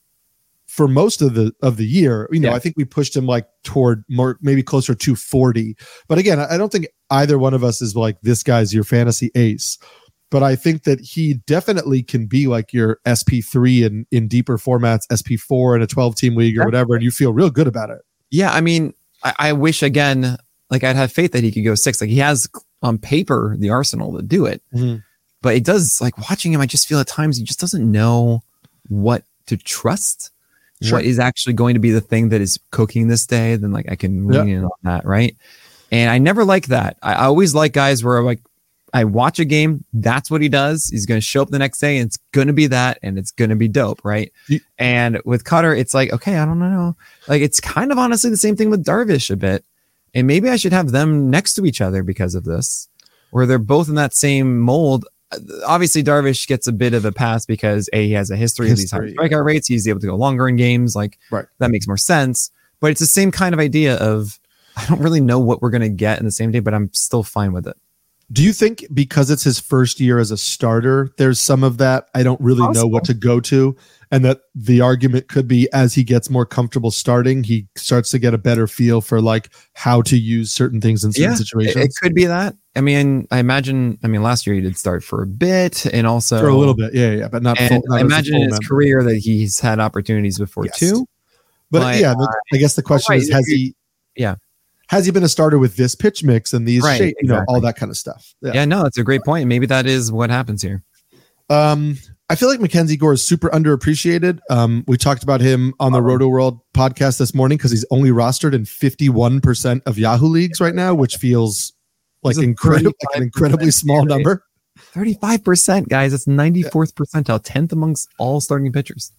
for most of the of the year. You know, Yeah. I think we pushed him like toward more maybe closer to forty. But again, I don't think either one of us is like this guy's your fantasy ace. But I think that he definitely can be like your S P three in, in deeper formats, S P four in a twelve team league or whatever, and you feel real good about it. Yeah, I mean, I, I wish again, like I'd have faith that he could go six. Like he has on paper the arsenal to do it, Mhm. but it does. Like watching him, I just feel at times he just doesn't know what to trust. Sure. What is actually going to be the thing that is cooking this day? Then like I can lean Yeah. in on that, right? And I never like that. I, I always like guys where like I watch a game, that's what he does. He's going to show up the next day, and it's going to be that, and it's going to be dope, right? You- and with Cutter, it's like, okay, I don't know. Like it's kind of honestly the same thing with Darvish a bit. And maybe I should have them next to each other because of this, where they're both in that same mold. Obviously, Darvish gets a bit of a pass because A, he has a history, of these high History, strikeout rates. He's able to go longer in games. Like Right. that makes more sense. But it's the same kind of idea of I don't really know what we're going to get in the same day, but I'm still fine with it. Do you think because it's his first year as a starter, there's some of that I don't really know Possible. what to go to, and that the argument could be as he gets more comfortable starting, he starts to get a better feel for like how to use certain things in certain Yeah, situations It, it could be that. I mean, I imagine. I mean, last year he did start for a bit, and also for a little bit, yeah, yeah, but not. And Full, not I as a imagine full in his member. career that he's had opportunities before Yes. too. But, but, yeah, the- I guess the question right, is, has you- he? yeah. Has he been a starter with this pitch mix and these Right, shape, you know, exactly. all that kind of stuff? Yeah. no, that's a great point. Maybe that is what happens here. Um, I feel like Mackenzie Gore is super underappreciated. Um, we talked about him on the Roto World podcast this morning because he's only rostered in fifty-one percent of Yahoo leagues right now, which feels like He's a incredible, like an incredibly small rate. number. thirty-five percent, guys. That's ninety-fourth percentile, tenth amongst all starting pitchers.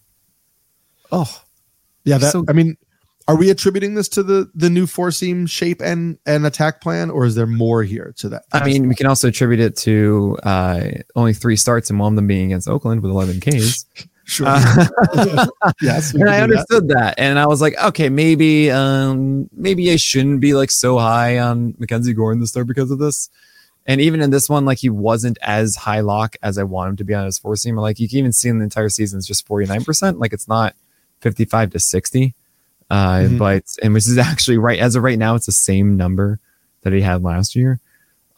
Oh, Yeah, that. So- I mean, are we attributing this to the the new four seam shape and and attack plan, or is there more here to that? I mean, we can also attribute it to uh, only three starts and one of them being against Oakland with eleven Ks. sure. Uh, Yes, we and can I do that. understood that. And I was like, okay, maybe, um, maybe I shouldn't be like so high on Mackenzie Gore in the start because of this. And even in this one, like he wasn't as high lock as I want him to be on his four seamer. Like you can even see in the entire season, it's just forty-nine percent. Like it's not fifty-five to sixty. Uh, Mhm. but, and which is actually right as of right now, it's the same number that he had last year.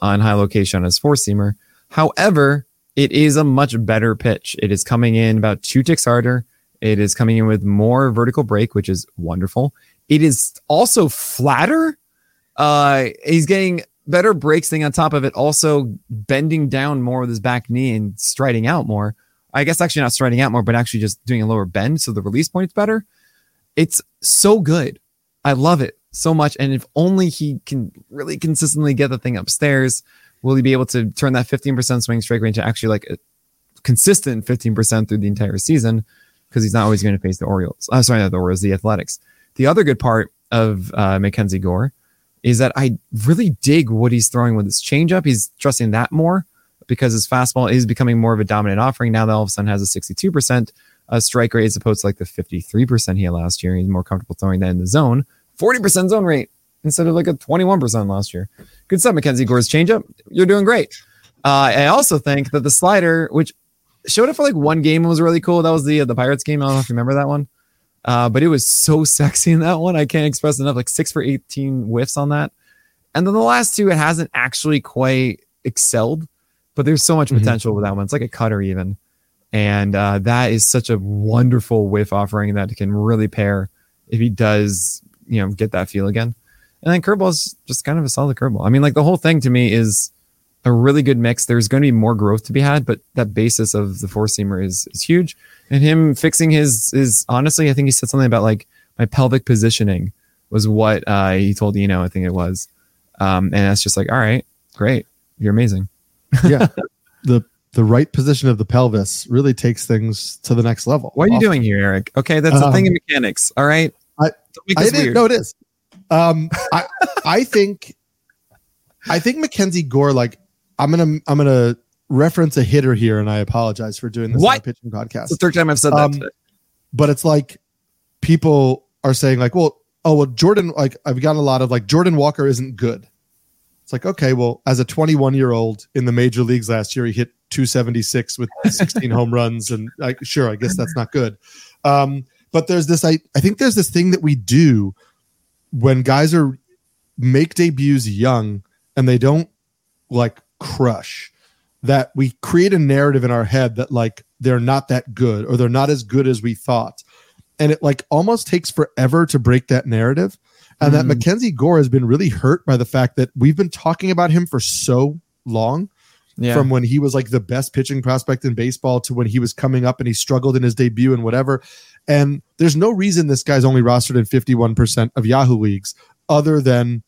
on high location on his four seamer. However, it is a much better pitch. It is coming in about two ticks harder. It is coming in with more vertical break, which is wonderful. It is also flatter. Uh, he's getting better break staying on top of it, also bending down more with his back knee and striding out more. I guess actually not striding out more, but actually just doing a lower bend, so the release point's better. It's so good. I love it so much. And if only he can really consistently get the thing upstairs, will he be able to turn that fifteen percent swing strike rate to actually like a consistent fifteen percent through the entire season? Because he's not always going to face the Orioles. Uh, sorry, not the Orioles, the Athletics. The other good part of uh, Mackenzie Gore is that I really dig what he's throwing with his changeup. He's trusting that more because his fastball is becoming more of a dominant offering now that all of a sudden has a sixty-two percent uh, strike rate as opposed to like the fifty-three percent he had last year. He's more comfortable throwing that in the zone. forty percent zone rate instead of like a twenty-one percent last year. Good stuff, Mackenzie Gore's changeup. You're doing great. Uh, I also think that the slider, which showed up for like one game, was really cool. That was the uh, the Pirates game. I don't know if you remember that one. Uh, but it was so sexy in that one. I can't express enough. Like six for eighteen whiffs on that. And then the last two, it hasn't actually quite excelled, but there's so much potential mm-hmm. with that one. It's like a cutter even. And uh, that is such a wonderful whiff offering that can really pair if he does, you know, get that feel again. And then curveball is just kind of a solid curveball. I mean, like the whole thing to me is a really good mix. There's going to be more growth to be had, but that basis of the four seamer is is huge. And him fixing his is honestly, I think he said something about like my pelvic positioning was what uh, he told Eno, I think it was. Um, and that's just like, all right, great. You're amazing. Yeah. The the right position of the pelvis really takes things to the next level. What are you often. doing here, Eric? Okay, that's um, a thing in mechanics. All right. I, I didn't know it is. Um, I I think I think Mackenzie Gore, like I'm gonna I'm gonna reference a hitter here, and I apologize for doing this what? on a pitching podcast. It's the third time I've said um, that today. But it's like people are saying like, well, oh well, Jordan, like I've gotten a lot of like Jordan Walker isn't good. It's like, okay, well, as a twenty-one year old in the major leagues last year, he hit two seventy-six with sixteen home runs, and like, sure, I guess that's not good. Um, but there's this, I I think there's this thing that we do when guys are make debuts young and they don't like crush, that we create a narrative in our head that like they're not that good or they're not as good as we thought. And it like almost takes forever to break that narrative. And mm. that Mackenzie Gore has been really hurt by the fact that we've been talking about him for so long, yeah. from when he was like the best pitching prospect in baseball to when he was coming up and he struggled in his debut and whatever. And there's no reason this guy's only rostered in fifty-one percent of Yahoo leagues other than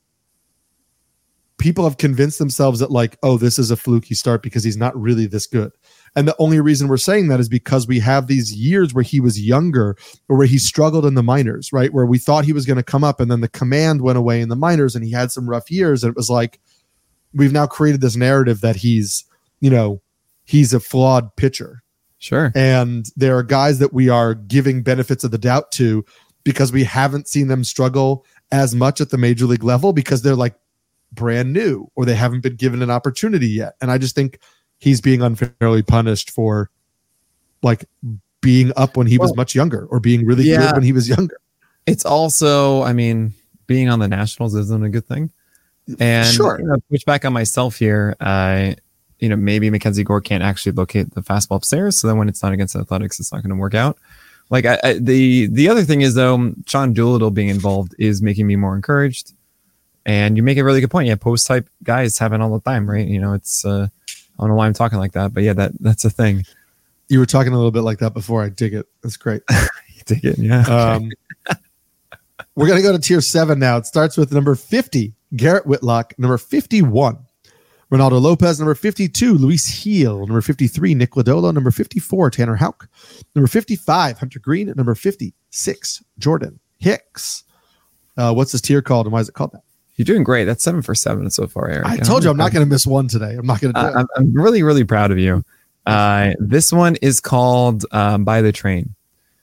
people have convinced themselves that like, oh, this is a fluky start because he's not really this good. And the only reason we're saying that is because we have these years where he was younger or where he struggled in the minors, right? Where we thought he was going to come up and then the command went away in the minors and he had some rough years. And it was like, we've now created this narrative that he's, you know, he's a flawed pitcher. Sure. And there are guys that we are giving benefits of the doubt to because we haven't seen them struggle as much at the major league level because they're like brand new or they haven't been given an opportunity yet. And I just think he's being unfairly punished for like being up when he well, was much younger or being really yeah. good when he was younger. It's also, I mean, being on the Nationals isn't a good thing. And sure. you know, push back on myself here. I, you know, maybe Mackenzie Gore can't actually locate the fastball upstairs. So then when it's not against the Athletics, it's not going to work out. Like I, I, the, the other thing is though, Sean Doolittle being involved is making me more encouraged. And you make a really good point. Yeah. Post type guys happen all the time, right? You know, it's, uh, I don't know why I'm talking like that, but yeah, that that's a thing. You were talking a little bit like that before. I dig it. That's great. You dig it. Yeah. Um, we're going to go to tier seven now. It starts with number fifty, Garrett Whitlock. Number fifty-one, Ronaldo Lopez. Number fifty-two, Luis Heel. Number fifty-three, Nick Lodolo. Number fifty-four, Tanner Houck. Number fifty-five, Hunter Green. Number fifty-six, Jordan Hicks. Uh, what's this tier called and why is it called that? You're doing great. That's seven for seven so far, Eric. I told you I'm not going to miss one today. I'm not going to do uh, it. I'm, I'm really, really proud of you. Uh, this one is called um, By the Train.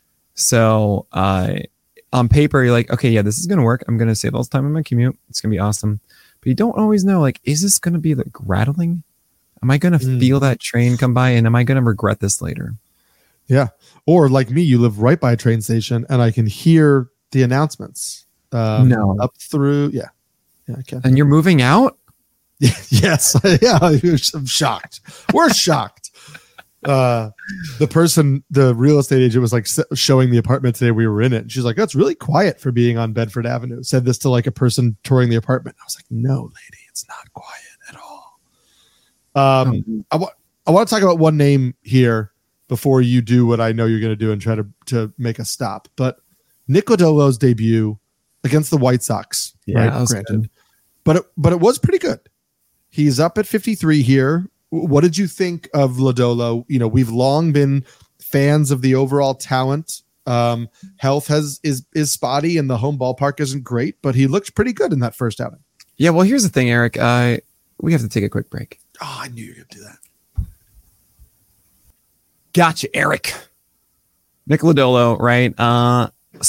So uh, on paper, you're like, okay, yeah, this is going to work. I'm going to save all this time on my commute. It's going to be awesome. But you don't always know, like, is this going to be like rattling? Am I going to mm. feel that train come by? And am I going to regret this later? Yeah. Or like me, you live right by a train station and I can hear the announcements. Um, no. Up through, yeah. Yeah, I can. And you're moving out? Yes. Yeah. I'm shocked. We're shocked. Uh, the person, the real estate agent was like showing the apartment today. We were in it. And she's like, that's really quiet for being on Bedford Avenue. Said this to like a person touring the apartment. I was like, no, lady, it's not quiet at all. Um, oh. I want, I want to talk about one name here before you do what I know you're going to do and try to, to make a stop. But Nick Lodolo's debut against the White Sox, yeah, right? Granted, good. but it, but it was pretty good. He's up at fifty-three here. What did you think of Lodolo? You know, we've long been fans of the overall talent. Um, health has is is spotty, and the home ballpark isn't great, but he looked pretty good in that first outing. Yeah, well, here's the thing, Eric. Uh, we have to take a quick break. Oh, I knew you were going to do that. Gotcha, Eric. Nick Lodolo, right? Uh,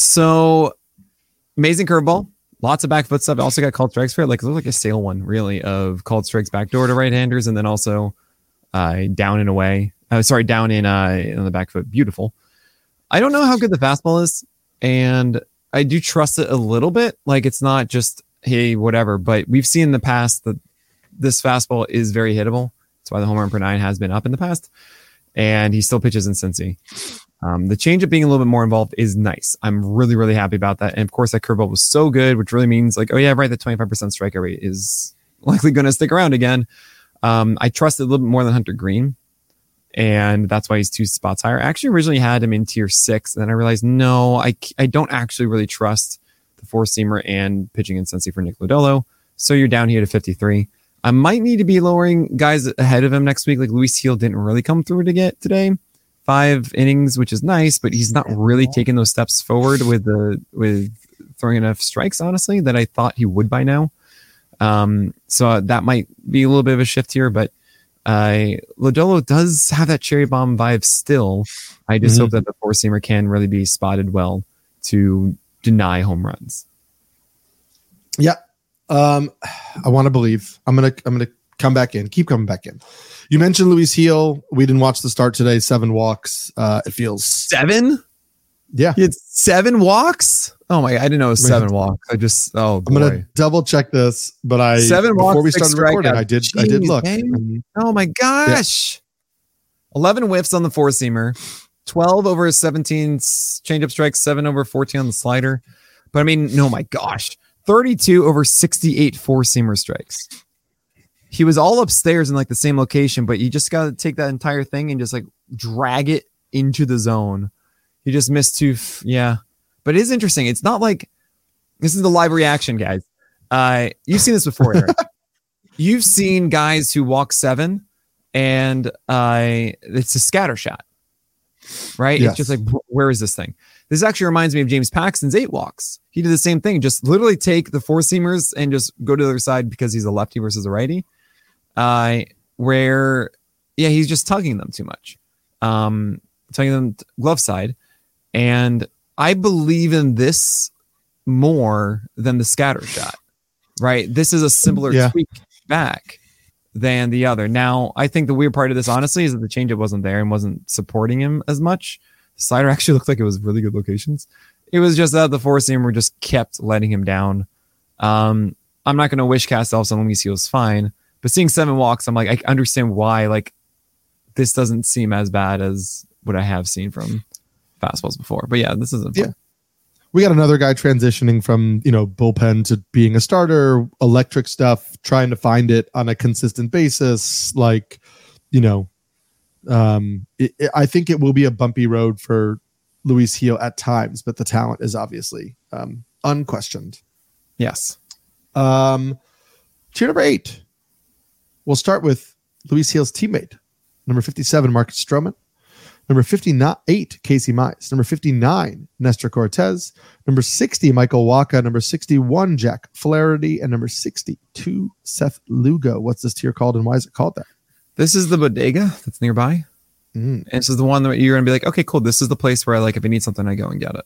so amazing curveball. Lots of back foot stuff. Also got called strikes for it. Like it looked like a stale one, really, of called strikes backdoor to right-handers, and then also uh, down and away. Uh, sorry, down in uh, in the back foot. Beautiful. I don't know how good the fastball is, and I do trust it a little bit. Like it's not just hey whatever, but we've seen in the past that this fastball is very hittable. That's why the home run per nine has been up in the past, and he still pitches in Cincy. Um, the change of being a little bit more involved is nice. I'm really, really happy about that. And of course, that curveball was so good, which really means like, oh yeah, right, the twenty-five percent strikeout rate is likely going to stick around again. Um, I trust it a little bit more than Hunter Green, and that's why he's two spots higher. I actually originally had him in tier six, and then I realized, no, I, I don't actually really trust the four-seamer and pitching in Cincy for Nick Lodolo. So you're down here to fifty-three. I might need to be lowering guys ahead of him next week. Like Luis Gil didn't really come through to get today. Five innings, which is nice, but he's not really taking those steps forward with the with throwing enough strikes, honestly, that I thought he would by now. Um, so that might be a little bit of a shift here, but uh, Lodolo does have that cherry bomb vibe still. I just mm-hmm. hope that the four seamer can really be spotted well to deny home runs. Yeah, um, I want to believe. I'm gonna I'm gonna come back in. Keep coming back in. You mentioned Luis Gil. We didn't watch the start today. Seven walks. Uh, it feels seven. Yeah, he had seven walks. Oh my! I didn't know it was seven walks. I just oh. Boy. I'm gonna double check this, but I seven before walks, we started recording, I did Jeez, I did look. Man. Oh my gosh! Yeah. Eleven whiffs on the four seamer, twelve over seventeen changeup strikes, seven over fourteen on the slider. But I mean, no, my gosh, thirty-two over sixty-eight four seamer strikes. He was all upstairs in like the same location, but you just got to take that entire thing and just like drag it into the zone. He just missed two. F- yeah. But it is interesting. It's not like this is the live reaction, guys. Uh, you've seen this before, Eric. You've seen guys who walk seven and uh, it's a scatter shot, right? Yes. It's just like, where is this thing? This actually reminds me of James Paxton's eight walks. He did the same thing. Just literally take the four seamers and just go to the other side because he's a lefty versus a righty. Uh, where, yeah, he's just tugging them too much. Um, tugging them t- glove side. And I believe in this more than the scatter shot, right? This is a simpler yeah. tweak back than the other. Now, I think the weird part of this, honestly, is that the changeup wasn't there and wasn't supporting him as much. The slider actually looked like it was really good locations. It was just that the four seamer just kept letting him down. Um, I'm not going to wish cast offs on Luis Gil's fine. But seeing seven walks, I'm like, I understand why. Like, this doesn't seem as bad as what I have seen from fastballs before. But yeah, this isn't. Yeah, we got another guy transitioning from you know bullpen to being a starter, electric stuff, trying to find it on a consistent basis. Like, you know, um, it, it, I think it will be a bumpy road for Luis Gil at times, but the talent is obviously um, unquestioned. Yes. Um, tier number eight. We'll start with Luis Gil's teammate, number fifty-seven, Marcus Stroman. Number fifty-eight, Casey Mize. Number fifty-nine, Nestor Cortez. Number sixty, Michael Wacha. Number sixty-one, Jack Flaherty. And number sixty-two, Seth Lugo. What's this tier called and why is it called that? This is the bodega that's nearby. Mm. And this is the one that you're going to be like, okay, cool. This is the place where I like, if I need something, I go and get it.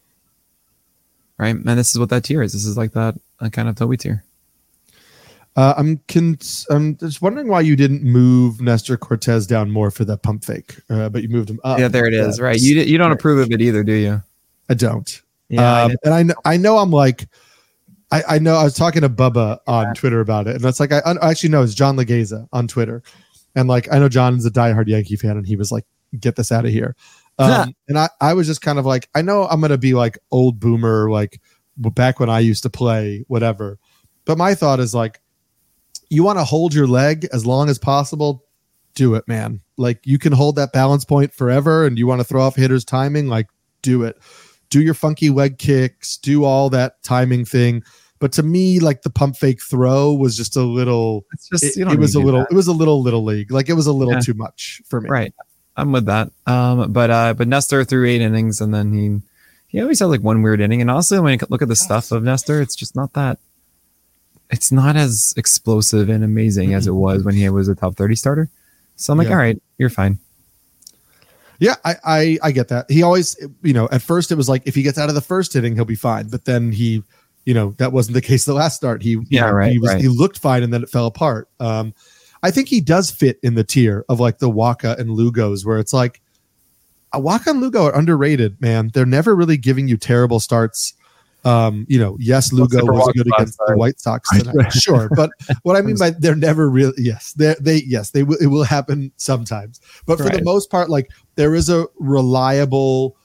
Right? And this is what that tier is. This is like that uh, kind of Toby tier. Uh, I'm con- I'm just wondering why you didn't move Nestor Cortez down more for the pump fake, uh, but you moved him up. Yeah, there it is. Right. You you don't right. approve of it either, do you? I don't. Yeah, um, I and I know, I know I'm like, I, I know I was talking to Bubba on yeah. Twitter about it, and that's like I, I actually know it's John Legeza on Twitter, and like I know John's a diehard Yankee fan, and he was like, "Get this out of here," um, yeah. and I I was just kind of like, I know I'm gonna be like old boomer, like back when I used to play, whatever, but my thought is like, you want to hold your leg as long as possible, do it, man. Like you can hold that balance point forever, and you want to throw off hitters' timing, like do it. Do your funky leg kicks, do all that timing thing. But to me, like the pump fake throw was just a little, it's just, it, it was a little, that. it was a little, little league. Like it was a little yeah. too much for me. Right. I'm with that. Um, but, uh, but Nestor threw eight innings, and then he, he always had like one weird inning. And also when you look at the stuff of Nestor, it's just not that, it's not as explosive and amazing mm-hmm. as it was when he was a top thirty starter. So I'm like, yeah. all right, you're fine. Yeah, I, I I get that. He always, you know, at first it was like if he gets out of the first inning, he'll be fine. But then he, you know, that wasn't the case the last start. He, yeah, you know, right, he was right. he looked fine, and then it fell apart. Um, I think he does fit in the tier of like the Waka and Lugos, where it's like a Waka and Lugo are underrated, man. They're never really giving you terrible starts. Um, you know, yes, Lugo was good against the White Sox tonight, sure, but what I mean by they're never really, yes, they they yes, they will, it will happen sometimes, but for right. the most part, like there is a reliable,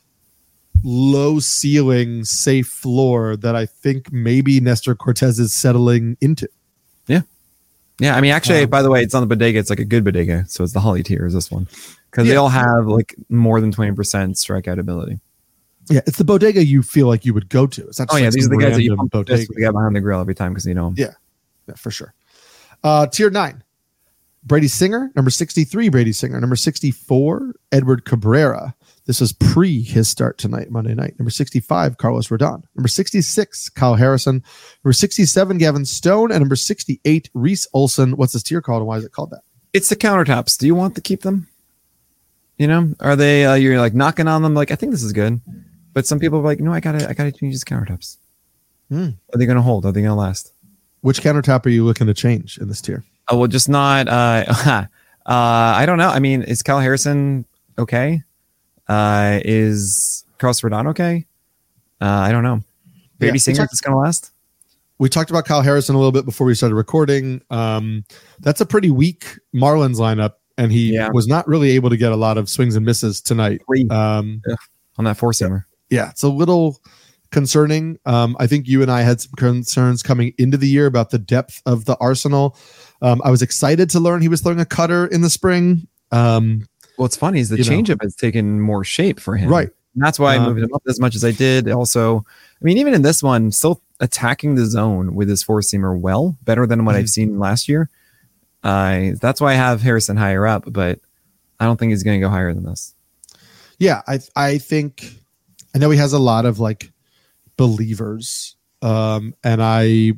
low ceiling, safe floor that I think maybe Nestor Cortes is settling into. Yeah, yeah. I mean, actually, um, by the way, it's on the bodega. It's like a good bodega, so it's the Holly tier is this one because yeah. they all have like more than twenty percent strikeout ability. Yeah, it's the bodega you feel like you would go to. It's not just oh, yeah, like these are the guys that you pump bodega. The guy behind the grill every time because you know him. Yeah, yeah, for sure. Uh, tier nine, Brady Singer, number sixty-three, Brady Singer, number sixty-four, Edward Cabrera. This was pre his start tonight, Monday night. Number sixty-five, Carlos Rodon. Number sixty-six, Kyle Harrison. Number sixty-seven, Gavin Stone. And number sixty-eight, Reese Olson. What's this tier called, and why is it called that? It's the countertops. Do you want to keep them? You know, are they, uh, you're like knocking on them like, I think this is good. But some people are like, no, I gotta, I gotta change these countertops. Hmm. Are they gonna hold? Are they gonna last? Which countertop are you looking to change in this tier? Oh, well, just not. Uh, uh, I don't know. I mean, is Kyle Harrison okay? Uh, is Carlos Rodon okay? Uh, I don't know. Baby yeah, Singer is gonna last. We talked about Kyle Harrison a little bit before we started recording. Um, that's a pretty weak Marlins lineup, and he yeah. was not really able to get a lot of swings and misses tonight. Um, yeah. On that four seamer. Yeah, it's a little concerning. Um, I think you and I had some concerns coming into the year about the depth of the arsenal. Um, I was excited to learn he was throwing a cutter in the spring. Um, What's funny is the changeup has taken more shape for him. Right. And that's why I moved um, him up as much as I did. Also, I mean, even in this one, still attacking the zone with his four seamer well, better than what mm-hmm. I've seen last year. Uh, that's why I have Harrison higher up, but I don't think he's going to go higher than this. Yeah, I I think I know he has a lot of like believers, um, and I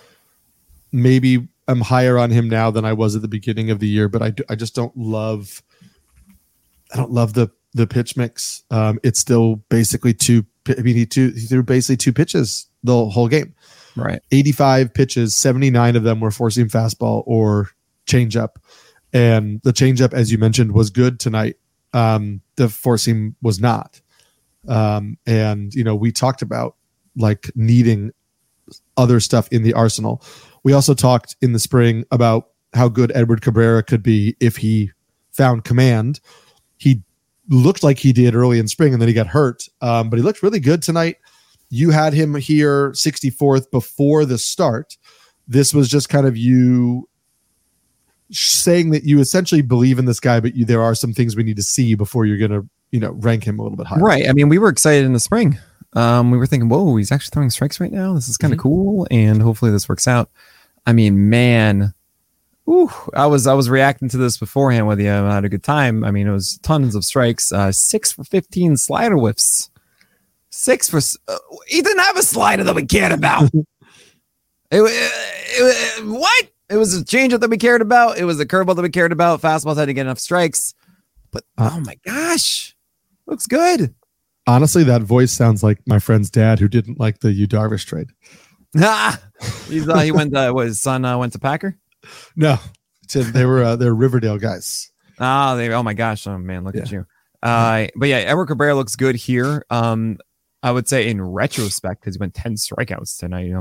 maybe am higher on him now than I was at the beginning of the year. But I do, I just don't love I don't love the the pitch mix. Um, it's still basically two. I mean, he two he threw basically two pitches the whole game. Right, eighty-five pitches, seventy-nine of them were four seam fastball or changeup, and the changeup, as you mentioned, was good tonight. Um, the four seam was not. Um, and, you know, we talked about like needing other stuff in the arsenal. We also talked in the spring about how good Edward Cabrera could be if he found command. He looked like he did early in spring and then he got hurt. Um, but he looked really good tonight. You had him here sixty-fourth before the start. This was just kind of you saying that you essentially believe in this guy, but you, there are some things we need to see before you're going to, you know, rank him a little bit higher. Right. I mean, we were excited in the spring. Um, we were thinking, whoa, he's actually throwing strikes right now. This is kind of mm-hmm. cool. And hopefully this works out. I mean, man, ooh, I was, I was reacting to this beforehand with you. I had a good time. I mean, it was tons of strikes, uh, six for fifteen slider whiffs, six for, uh, he didn't have a slider that we cared about. it, it, it, what? It was a changeup that we cared about. It was a curveball that we cared about. Fastballs had to get enough strikes. But, uh, oh my gosh, looks good. Honestly, that voice sounds like my friend's dad who didn't like the Yu Darvish trade. He's, uh, he went, uh, what, his son uh, went to Packer? No, they were uh, they're Riverdale guys. Oh, they, oh my gosh. Oh man, look yeah. at you. Uh, but yeah, Edward Cabrera looks good here. Um, I would say in retrospect, because he went ten strikeouts tonight. I mean,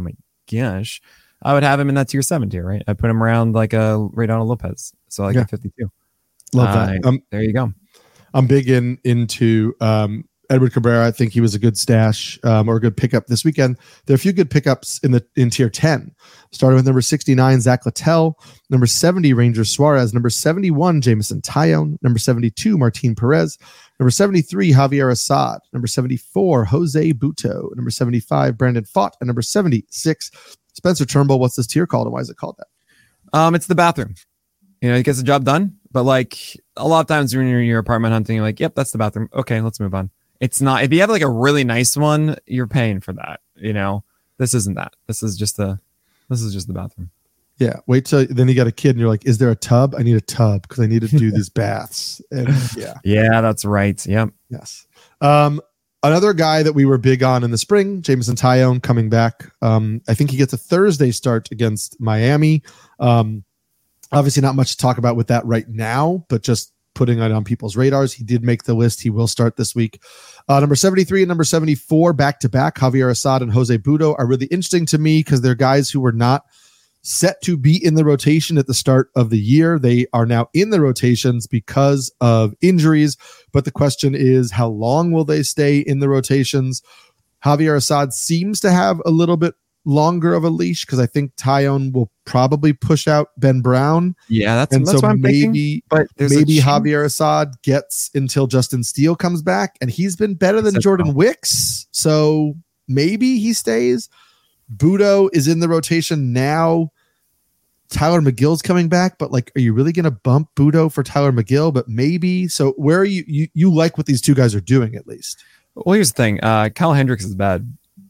gosh, I would have him in that tier seven tier, right? I put him around like a Reynaldo Lopez, so like Yeah. a fifty-two. Love Uh, that. Um, there you go. I'm big in into um, Edward Cabrera. I think he was a good stash um, or a good pickup this weekend. There are a few good pickups in the in tier ten. Starting with number sixty-nine, Zach Littell. Number seventy, Ranger Suarez. Number seventy-one, Jameson Taillon. Number seventy-two, Martin Perez. Number seventy-three, Javier Assad. Number seventy-four, Jose Buto. Number seventy-five, Brandon Pfaadt. And number seventy-six, Spencer Turnbull. What's this tier called and why is it called that? Um, it's the bathroom. You know, he gets the job done. But like a lot of times when you're in your apartment hunting, you're like, yep, that's the bathroom. Okay, let's move on. It's not, if you have like a really nice one, you're paying for that. You know, this isn't that. This is just the, this is just the bathroom. Yeah. Wait till then you got a kid and you're like, is there a tub? I need a tub because I need to do these baths. And yeah. Yeah, that's right. Yep. Yes. Um, another guy that we were big on in the spring, Jameson Taillon coming back. Um, I think he gets a Thursday start against Miami. Um, Obviously, not much to talk about with that right now, but just putting it on people's radars. He did make the list. He will start this week. Uh, number seventy-three and number seventy-four, back to back, Javier Assad and Jose Buto are really interesting to me because they're guys who were not set to be in the rotation at the start of the year. They are now in the rotations because of injuries. But the question is, how long will they stay in the rotations? Javier Assad seems to have a little bit longer of a leash because I think Taillon will probably push out Ben Brown. Yeah, that's, and that's so what I'm maybe, thinking. But maybe Javier Assad gets until Justin Steele comes back, and he's been better than Jordan Wicks, so maybe he stays. Buto is in the rotation now. Tyler McGill's coming back, but like, are you really going to bump Buto for Tyler McGill? But maybe. So where are you? You you like what these two guys are doing at least? Well, here's the thing. Uh, Kyle Hendricks is bad.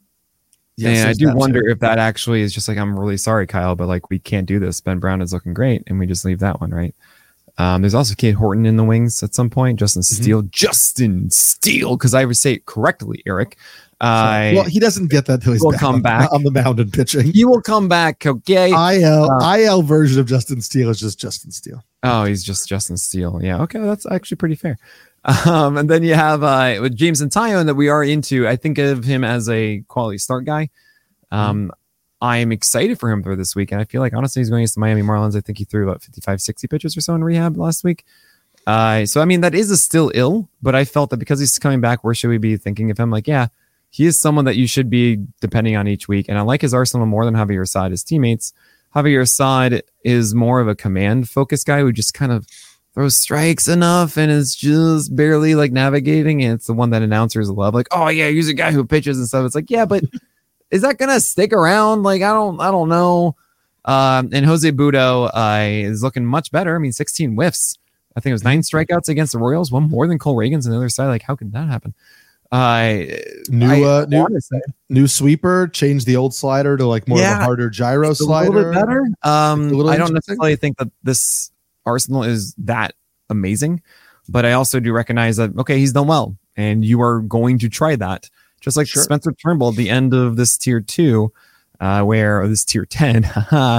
Yes, and I do wonder too. if that actually is just like, I'm really sorry, Kyle, but like, we can't do this. Ben Brown is looking great, and we just leave that one, right? Um, there's also Cade Horton in the wings at some point. Justin mm-hmm. Steele. Justin Steele, because I would say it correctly, Eric. Uh, well, he doesn't get that till he's will back come on, back on the mound and pitching. He will come back, okay? I L uh, I L version of Justin Steele is just Justin Steele. Oh, he's just Justin Steele. Yeah, okay, that's actually pretty fair. Um, and then you have uh, with Jameson Taillon that we are into. I think of him as a quality start guy. Um, I'm excited for him for this week, and I feel like honestly he's going against the Miami Marlins. I think he threw about fifty-five, sixty pitches or so in rehab last week. Uh, so I mean that is a still ill, but I felt that because he's coming back, where should we be thinking of him? Like, yeah, he is someone that you should be depending on each week, and I like his arsenal more than Javier Assad, his teammates. Javier Assad is more of a command focused guy who just kind of throws strikes enough and is just barely like navigating, and it's the one that announcers love. Like, oh yeah, he's a guy who pitches and stuff. It's like, yeah, but is that gonna stick around? Like, I don't, I don't know. Um, and Jose Buto uh, is looking much better. I mean, sixteen whiffs. I think it was nine strikeouts against the Royals, one more than Cole Reagans on the other side. Like, how could that happen? Uh, new, I, uh, I new, new sweeper, change the old slider to like more yeah, of a harder gyro it's slider. A little bit better. Um, little I don't necessarily think that this arsenal is that amazing, but I also do recognize that, okay, he's done well, and you are going to try that. Just like sure. Spencer Turnbull at the end of this tier two, uh, where or this tier ten, uh,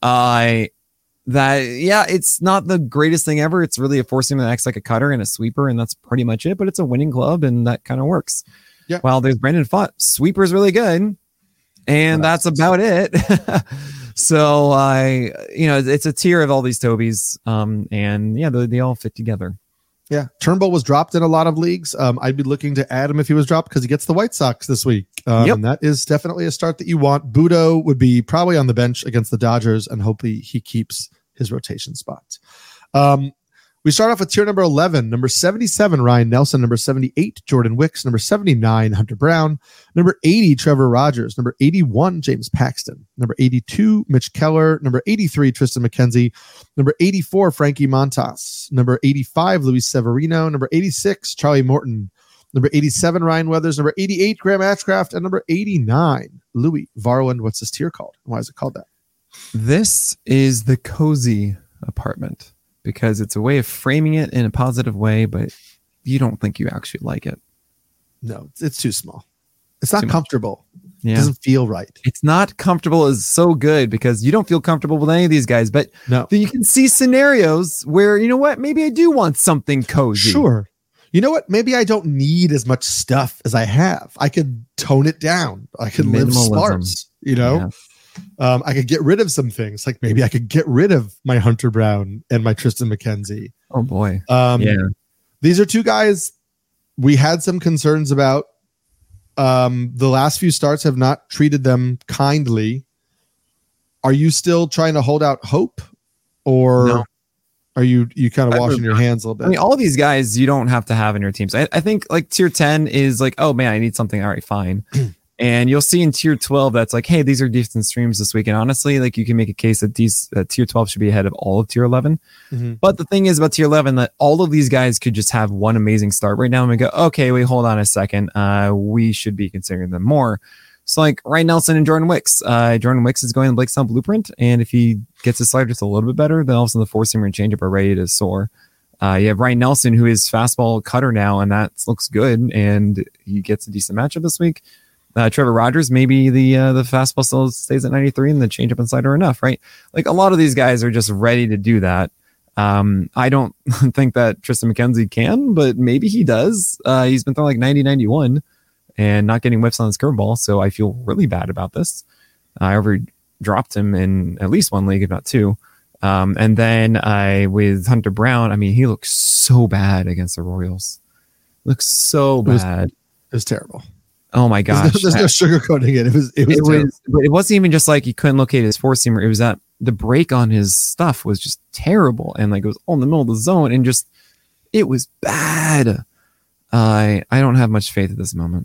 that yeah, it's not the greatest thing ever. It's really a forcing that acts like a cutter and a sweeper, and that's pretty much it. But it's a winning club, and that kind of works. Yeah. Well, there's Brandon Pfaadt. Sweeper's really good, and that's, that's about it. So I, you know, it's a tier of all these Tobys, um, and yeah, they, they all fit together. Yeah, Turnbull was dropped in a lot of leagues. Um, I'd be looking to add him if he was dropped because he gets the White Sox this week. Um, yep. And that is definitely a start that you want. Buto would be probably on the bench against the Dodgers, and hopefully he keeps his rotation spot. Um, we start off with tier number eleven, number seventy-seven, Ryan Nelson, number seventy-eight, Jordan Wicks, number seventy-nine, Hunter Brown, number eighty, Trevor Rogers, number eighty-one, James Paxton, number eighty-two, Mitch Keller, number eighty-three, Tristan McKenzie, number eighty-four, Frankie Montas, number eighty-five, Luis Severino, number eighty-six, Charlie Morton, number eighty-seven, Ryan Weathers, number eighty-eight, Graham Ashcraft, and number eighty-nine, Louis Varland. What's this tier called? Why is it called that? This is the cozy apartment, because it's a way of framing it in a positive way, but you don't think you actually like it. No, it's too small. It's not comfortable. Yeah. It doesn't feel right. It's not comfortable is so good because you don't feel comfortable with any of these guys, but no. Then you can see scenarios where, you know what, maybe I do want something cozy. Sure. You know what? Maybe I don't need as much stuff as I have. I could tone it down. I could live sparse, you know? Um, I could get rid of some things. Like maybe I could get rid of my Hunter Brown and my Tristan McKenzie. Oh boy. Um, yeah. These are two guys we had some concerns about. Um, the last few starts have not treated them kindly. Are you still trying to hold out hope, or No. are you you kind of washing your hands a little bit? I mean, all of these guys you don't have to have in your teams. I, I think like tier ten is like, oh man, I need something. All right, fine. And you'll see in tier twelve that's like, hey, these are decent streams this week. And honestly, like you can make a case that these uh, tier twelve should be ahead of all of tier eleven. Mm-hmm. But the thing is about tier eleven that all of these guys could just have one amazing start right now and we go, okay, wait, hold on a second. Uh, we should be considering them more. So like Ryan Nelson and Jordan Wicks. Uh, Jordan Wicks is going to Blake Snell blueprint. And if he gets his slider just a little bit better, then all of a sudden the four seamer and changeup are ready to soar. Uh, you have Ryan Nelson, who is fastball cutter now, and that looks good. And he gets a decent matchup this week. Uh, Trevor Rogers, maybe the uh, the fastball still stays at ninety-three and the changeup and slider are enough, right? Like a lot of these guys are just ready to do that. Um, I don't think that Tristan McKenzie can, but maybe he does. Uh, he's been throwing like ninety, ninety-one and not getting whiffs on his curveball, so I feel really bad about this. I over dropped him in at least one league, if not two. Um, and then I with Hunter Brown, I mean, he looks so bad against the Royals. Looks so bad. It was, it was terrible. Oh my gosh. There's no, there's no sugarcoating it. It was it was, it was but it wasn't even just like he couldn't locate his four seamer. It was that the break on his stuff was just terrible. And like it was all in the middle of the zone and just it was bad. I I don't have much faith at this moment.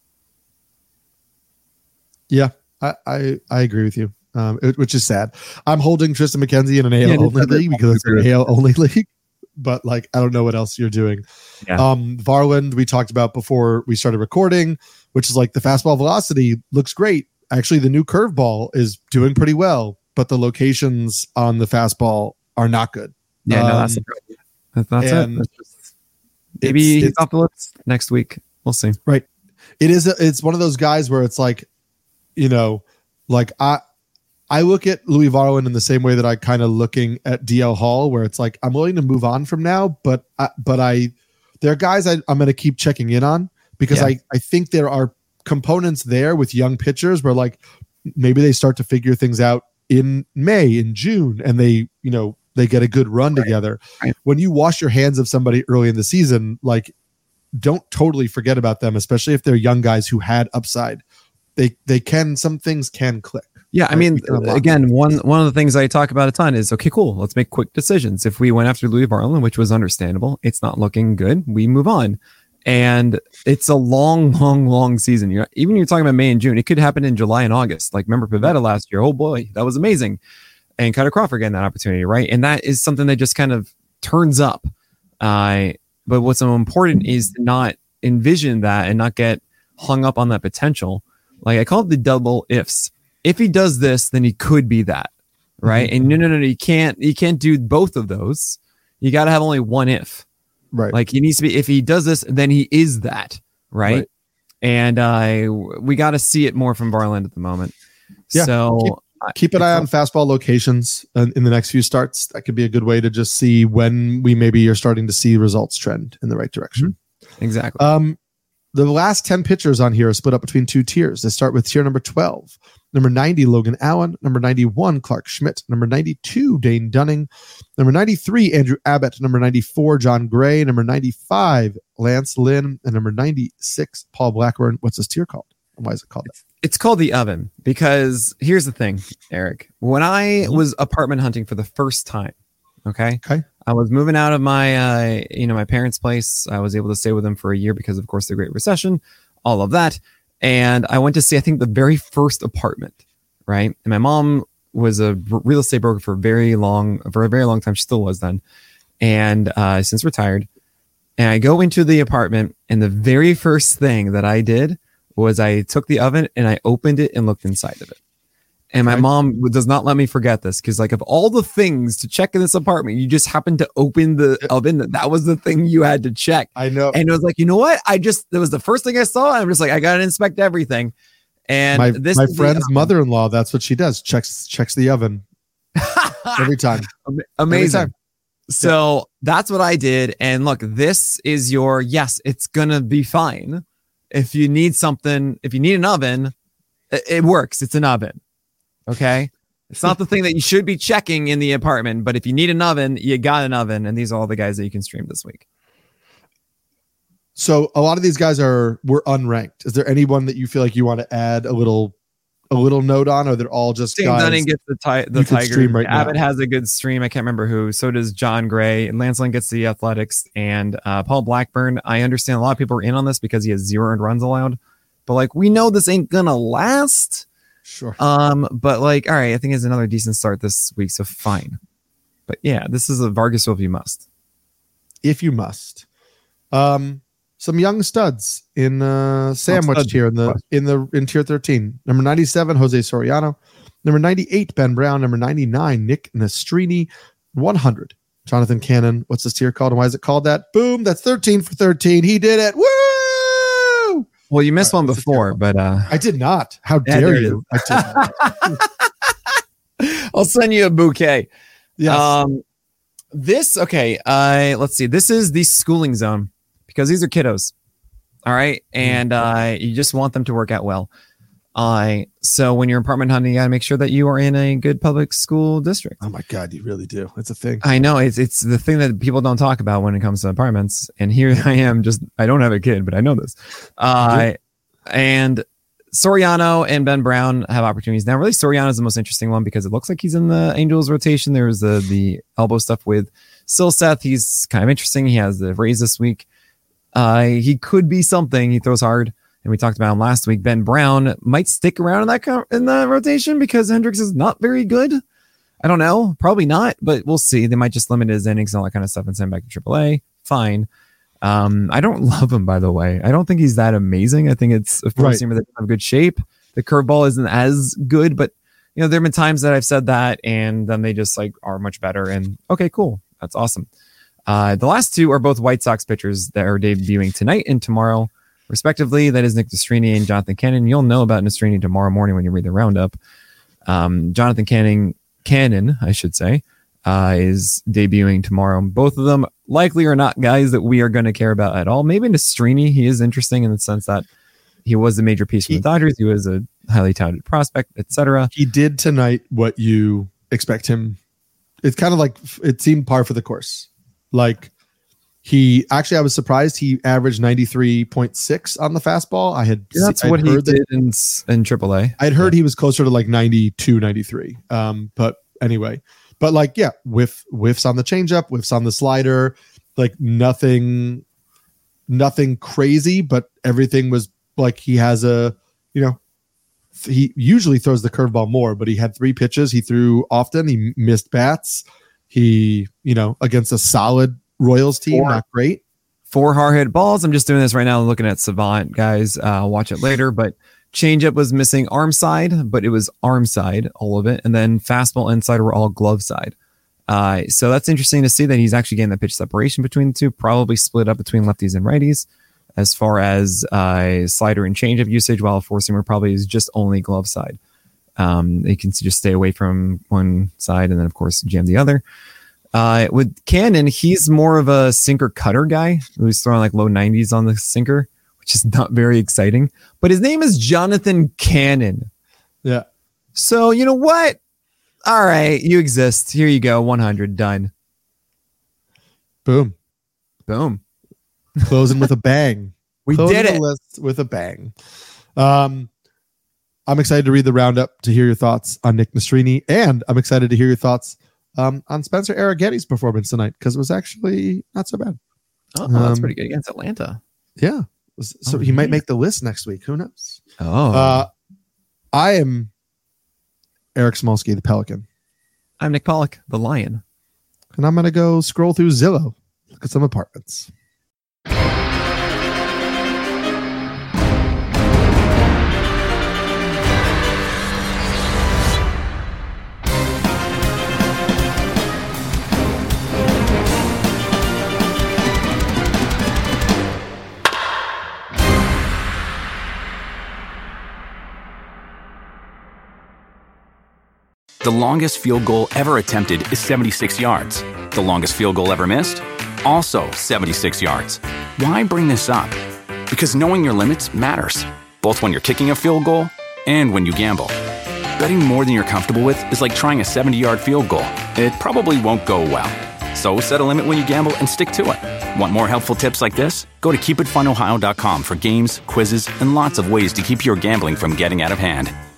Yeah, I, I, I agree with you. Um, it, which is sad. I'm holding Tristan McKenzie in an A L yeah, only league because it's an A L only league. But like, I don't know what else you're doing. Yeah. Um, Varland, we talked about before we started recording, which is like the fastball velocity looks great. Actually, the new curveball is doing pretty well, but the locations on the fastball are not good. Yeah, um, no, that's, that's, that's it. That's just, maybe it's, he's off the list next week. We'll see. Right. It is. A, it's one of those guys where it's like, you know, like I, I look at Louis Varland in the same way that I kind of looking at D L Hall, where it's like I'm willing to move on from now, but I, but I there are guys I, I'm going to keep checking in on because yeah. I I think there are components there with young pitchers where like maybe they start to figure things out in May, in June, and they you know they get a good run right. together. Right. When you wash your hands of somebody early in the season, like don't totally forget about them, especially if they're young guys who had upside. They they can some things can click. Yeah, I mean, again, one one of the things I talk about a ton is, okay, cool, let's make quick decisions. If we went after Louis Varland, which was understandable, it's not looking good, we move on. And it's a long, long, long season. You're, even you're talking about May and June, it could happen in July and August. Like, remember Pivetta last year? Oh boy, that was amazing. And Cutter Crawford getting that opportunity, right? And that is something that just kind of turns up. Uh, but what's so important is to not envision that and not get hung up on that potential. Like I call it the double ifs. If he does this, then he could be that, right? Mm-hmm. And no, no, no, no, you can't, you can't do both of those. You got to have only one if, right? Like he needs to be. If he does this, then he is that, right? right. And uh, we got to see it more from Varland at the moment. Yeah. So keep, keep an eye on fastball locations in, in the next few starts. That could be a good way to just see when we maybe are starting to see results trend in the right direction. Mm-hmm. Exactly. Um, the last ten pitchers on here are split up between two tiers. They start with tier number twelve. Number ninety, Logan Allen. Number ninety-one, Clark Schmidt. Number ninety-two, Dane Dunning. Number ninety-three, Andrew Abbott. Number ninety-four, John Gray. Number ninety-five, Lance Lynn. And number ninety-six, Paul Blackburn. What's this tier called? Why is it called that? It's called the oven because here's the thing, Eric. When I was apartment hunting for the first time, okay? Okay. I was moving out of my, uh, you know, my parents' place. I was able to stay with them for a year because, of course, the Great Recession, all of that. And I went to see, I think, the very first apartment, right? And my mom was a real estate broker for a very long, for a very long time. She still was then, and uh, since retired. And I go into the apartment, and the very first thing that I did was I took the oven and I opened it and looked inside of it. And my mom does not let me forget this because, like, of all the things to check in this apartment, you just happened to open the oven. That was the thing you had to check. I know. And it was like, you know what? I just, that was the first thing I saw. And I'm just like, I got to inspect everything. And my, this my friend's mother-in-law, that's what she does. Checks, checks the oven every time. Amazing. Every time. So yeah. That's what I did. And look, this is your, yes, it's going to be fine. If you need something, if you need an oven, it, it works. It's an oven. Okay. It's not the thing that you should be checking in the apartment, but if you need an oven, you got an oven. And these are all the guys that you can stream this week. So a lot of these guys are were unranked. Is there anyone that you feel like you want to add a little a little note on, or they're all just Sam guys Dunning gets the, ti- the Tigers. Right Abbott now. has a good stream. I can't remember who. So does John Gray. And Lance Lynn gets the Athletics. And uh, Paul Blackburn, I understand a lot of people are in on this because he has zero earned runs allowed. But like, we know this ain't going to last. Sure. Um, but like, all right, I think it's another decent start this week, so fine. But yeah, this is a Vargas if you must. If you must. Um, some young studs in uh, sandwiched oh, here in the in the in tier thirteen. Number ninety-seven, Jose Soriano. Number ninety-eight, Ben Brown. Number ninety-nine, Nick Nastrini. one hundred, Jonathan Cannon. What's this tier called, and why is it called that? Boom! That's thirteen for thirteen. He did it. Woo! Well, you missed right, one before, but uh, I did not. How yeah, dare you? I did I'll send you a bouquet. Yes. Um, this okay. Uh, let's see. This is the schooling zone because these are kiddos. All right, and uh, you just want them to work out well. Uh, so when you're apartment hunting, you gotta make sure that you are in a good public school district. Oh my God, you really do. It's a thing. I know it's it's the thing that people don't talk about when it comes to apartments. And here I am, just I don't have a kid, but I know this. Uh, and Soriano and Ben Brown have opportunities now. Really, Soriano is the most interesting one because it looks like he's in the Angels rotation. There was the the elbow stuff with Silseth. He's kind of interesting. He has the Rays this week. Uh, he could be something. He throws hard. And we talked about him last week. Ben Brown might stick around in that co- in the rotation because Hendricks is not very good. I don't know, probably not, but we'll see. They might just limit his innings and all that kind of stuff and send him back to triple A. Fine. Um, I don't love him, by the way. I don't think he's that amazing. I think it's a four seamer that's in good shape. The curveball isn't as good, but you know there have been times that I've said that, and then they just like are much better. And okay, cool, that's awesome. Uh, the last two are both White Sox pitchers that are debuting tonight and tomorrow, respectively. That is Nick Nastrini and Jonathan Cannon. You'll know about Nastrini tomorrow morning when you read the roundup. Um, Jonathan Cannon, Cannon, I should say, uh, is debuting tomorrow. Both of them likely are not guys that we are going to care about at all. Maybe Nastrini, he is interesting in the sense that he was a major piece for the Dodgers. He was a highly touted prospect, et cetera. He did tonight what you expect him. It's kind of like it seemed par for the course. Like he actually, I was surprised he averaged ninety-three point six on the fastball. I had yeah, that's I'd what he heard did that, in, in triple A. I'd heard yeah. he was closer to like ninety-two, ninety-three. Um, but anyway, but like, yeah, whiff, whiffs on the changeup, whiffs on the slider, like nothing, nothing crazy, but everything was like he has a, you know, he usually throws the curveball more, but he had three pitches. He threw often. He missed bats. He, you know, against a solid Royals team, four, not great. Four hard hit balls. I'm just doing this right now, looking at Savant, guys. Uh, watch it later. But changeup was missing arm side, but it was arm side, all of it. And then fastball inside were all glove side. Uh, so that's interesting to see that he's actually getting the pitch separation between the two, probably split up between lefties and righties as far as uh, slider and changeup usage, while a four seamer probably is just only glove side. Um, they can just stay away from one side and then, of course, jam the other. Uh, with Cannon, he's more of a sinker cutter guy who's throwing like low nineties on the sinker, which is not very exciting. But his name is Jonathan Cannon. Yeah. So, you know what? All right, you exist. Here you go. one hundred done. Boom. Boom. Closing with a bang. We Closing did it. The list with a bang. Um, I'm excited to read the roundup to hear your thoughts on Nick Nastrini, and I'm excited to hear your thoughts um, on Spencer Arrighetti's performance tonight because it was actually not so bad. Oh, that's um, pretty good against Atlanta. Yeah. So oh, he yeah. might make the list next week. Who knows? Oh. Uh, I am Eric Smolsky, the Pelican. I'm Nick Pollock, the Lion. And I'm going to go scroll through Zillow, look at some apartments. The longest field goal ever attempted is seventy-six yards. The longest field goal ever missed? Also seventy-six yards. Why bring this up? Because knowing your limits matters, both when you're kicking a field goal and when you gamble. Betting more than you're comfortable with is like trying a seventy-yard field goal. It probably won't go well. So set a limit when you gamble and stick to it. Want more helpful tips like this? Go to keep it fun ohio dot com for games, quizzes, and lots of ways to keep your gambling from getting out of hand.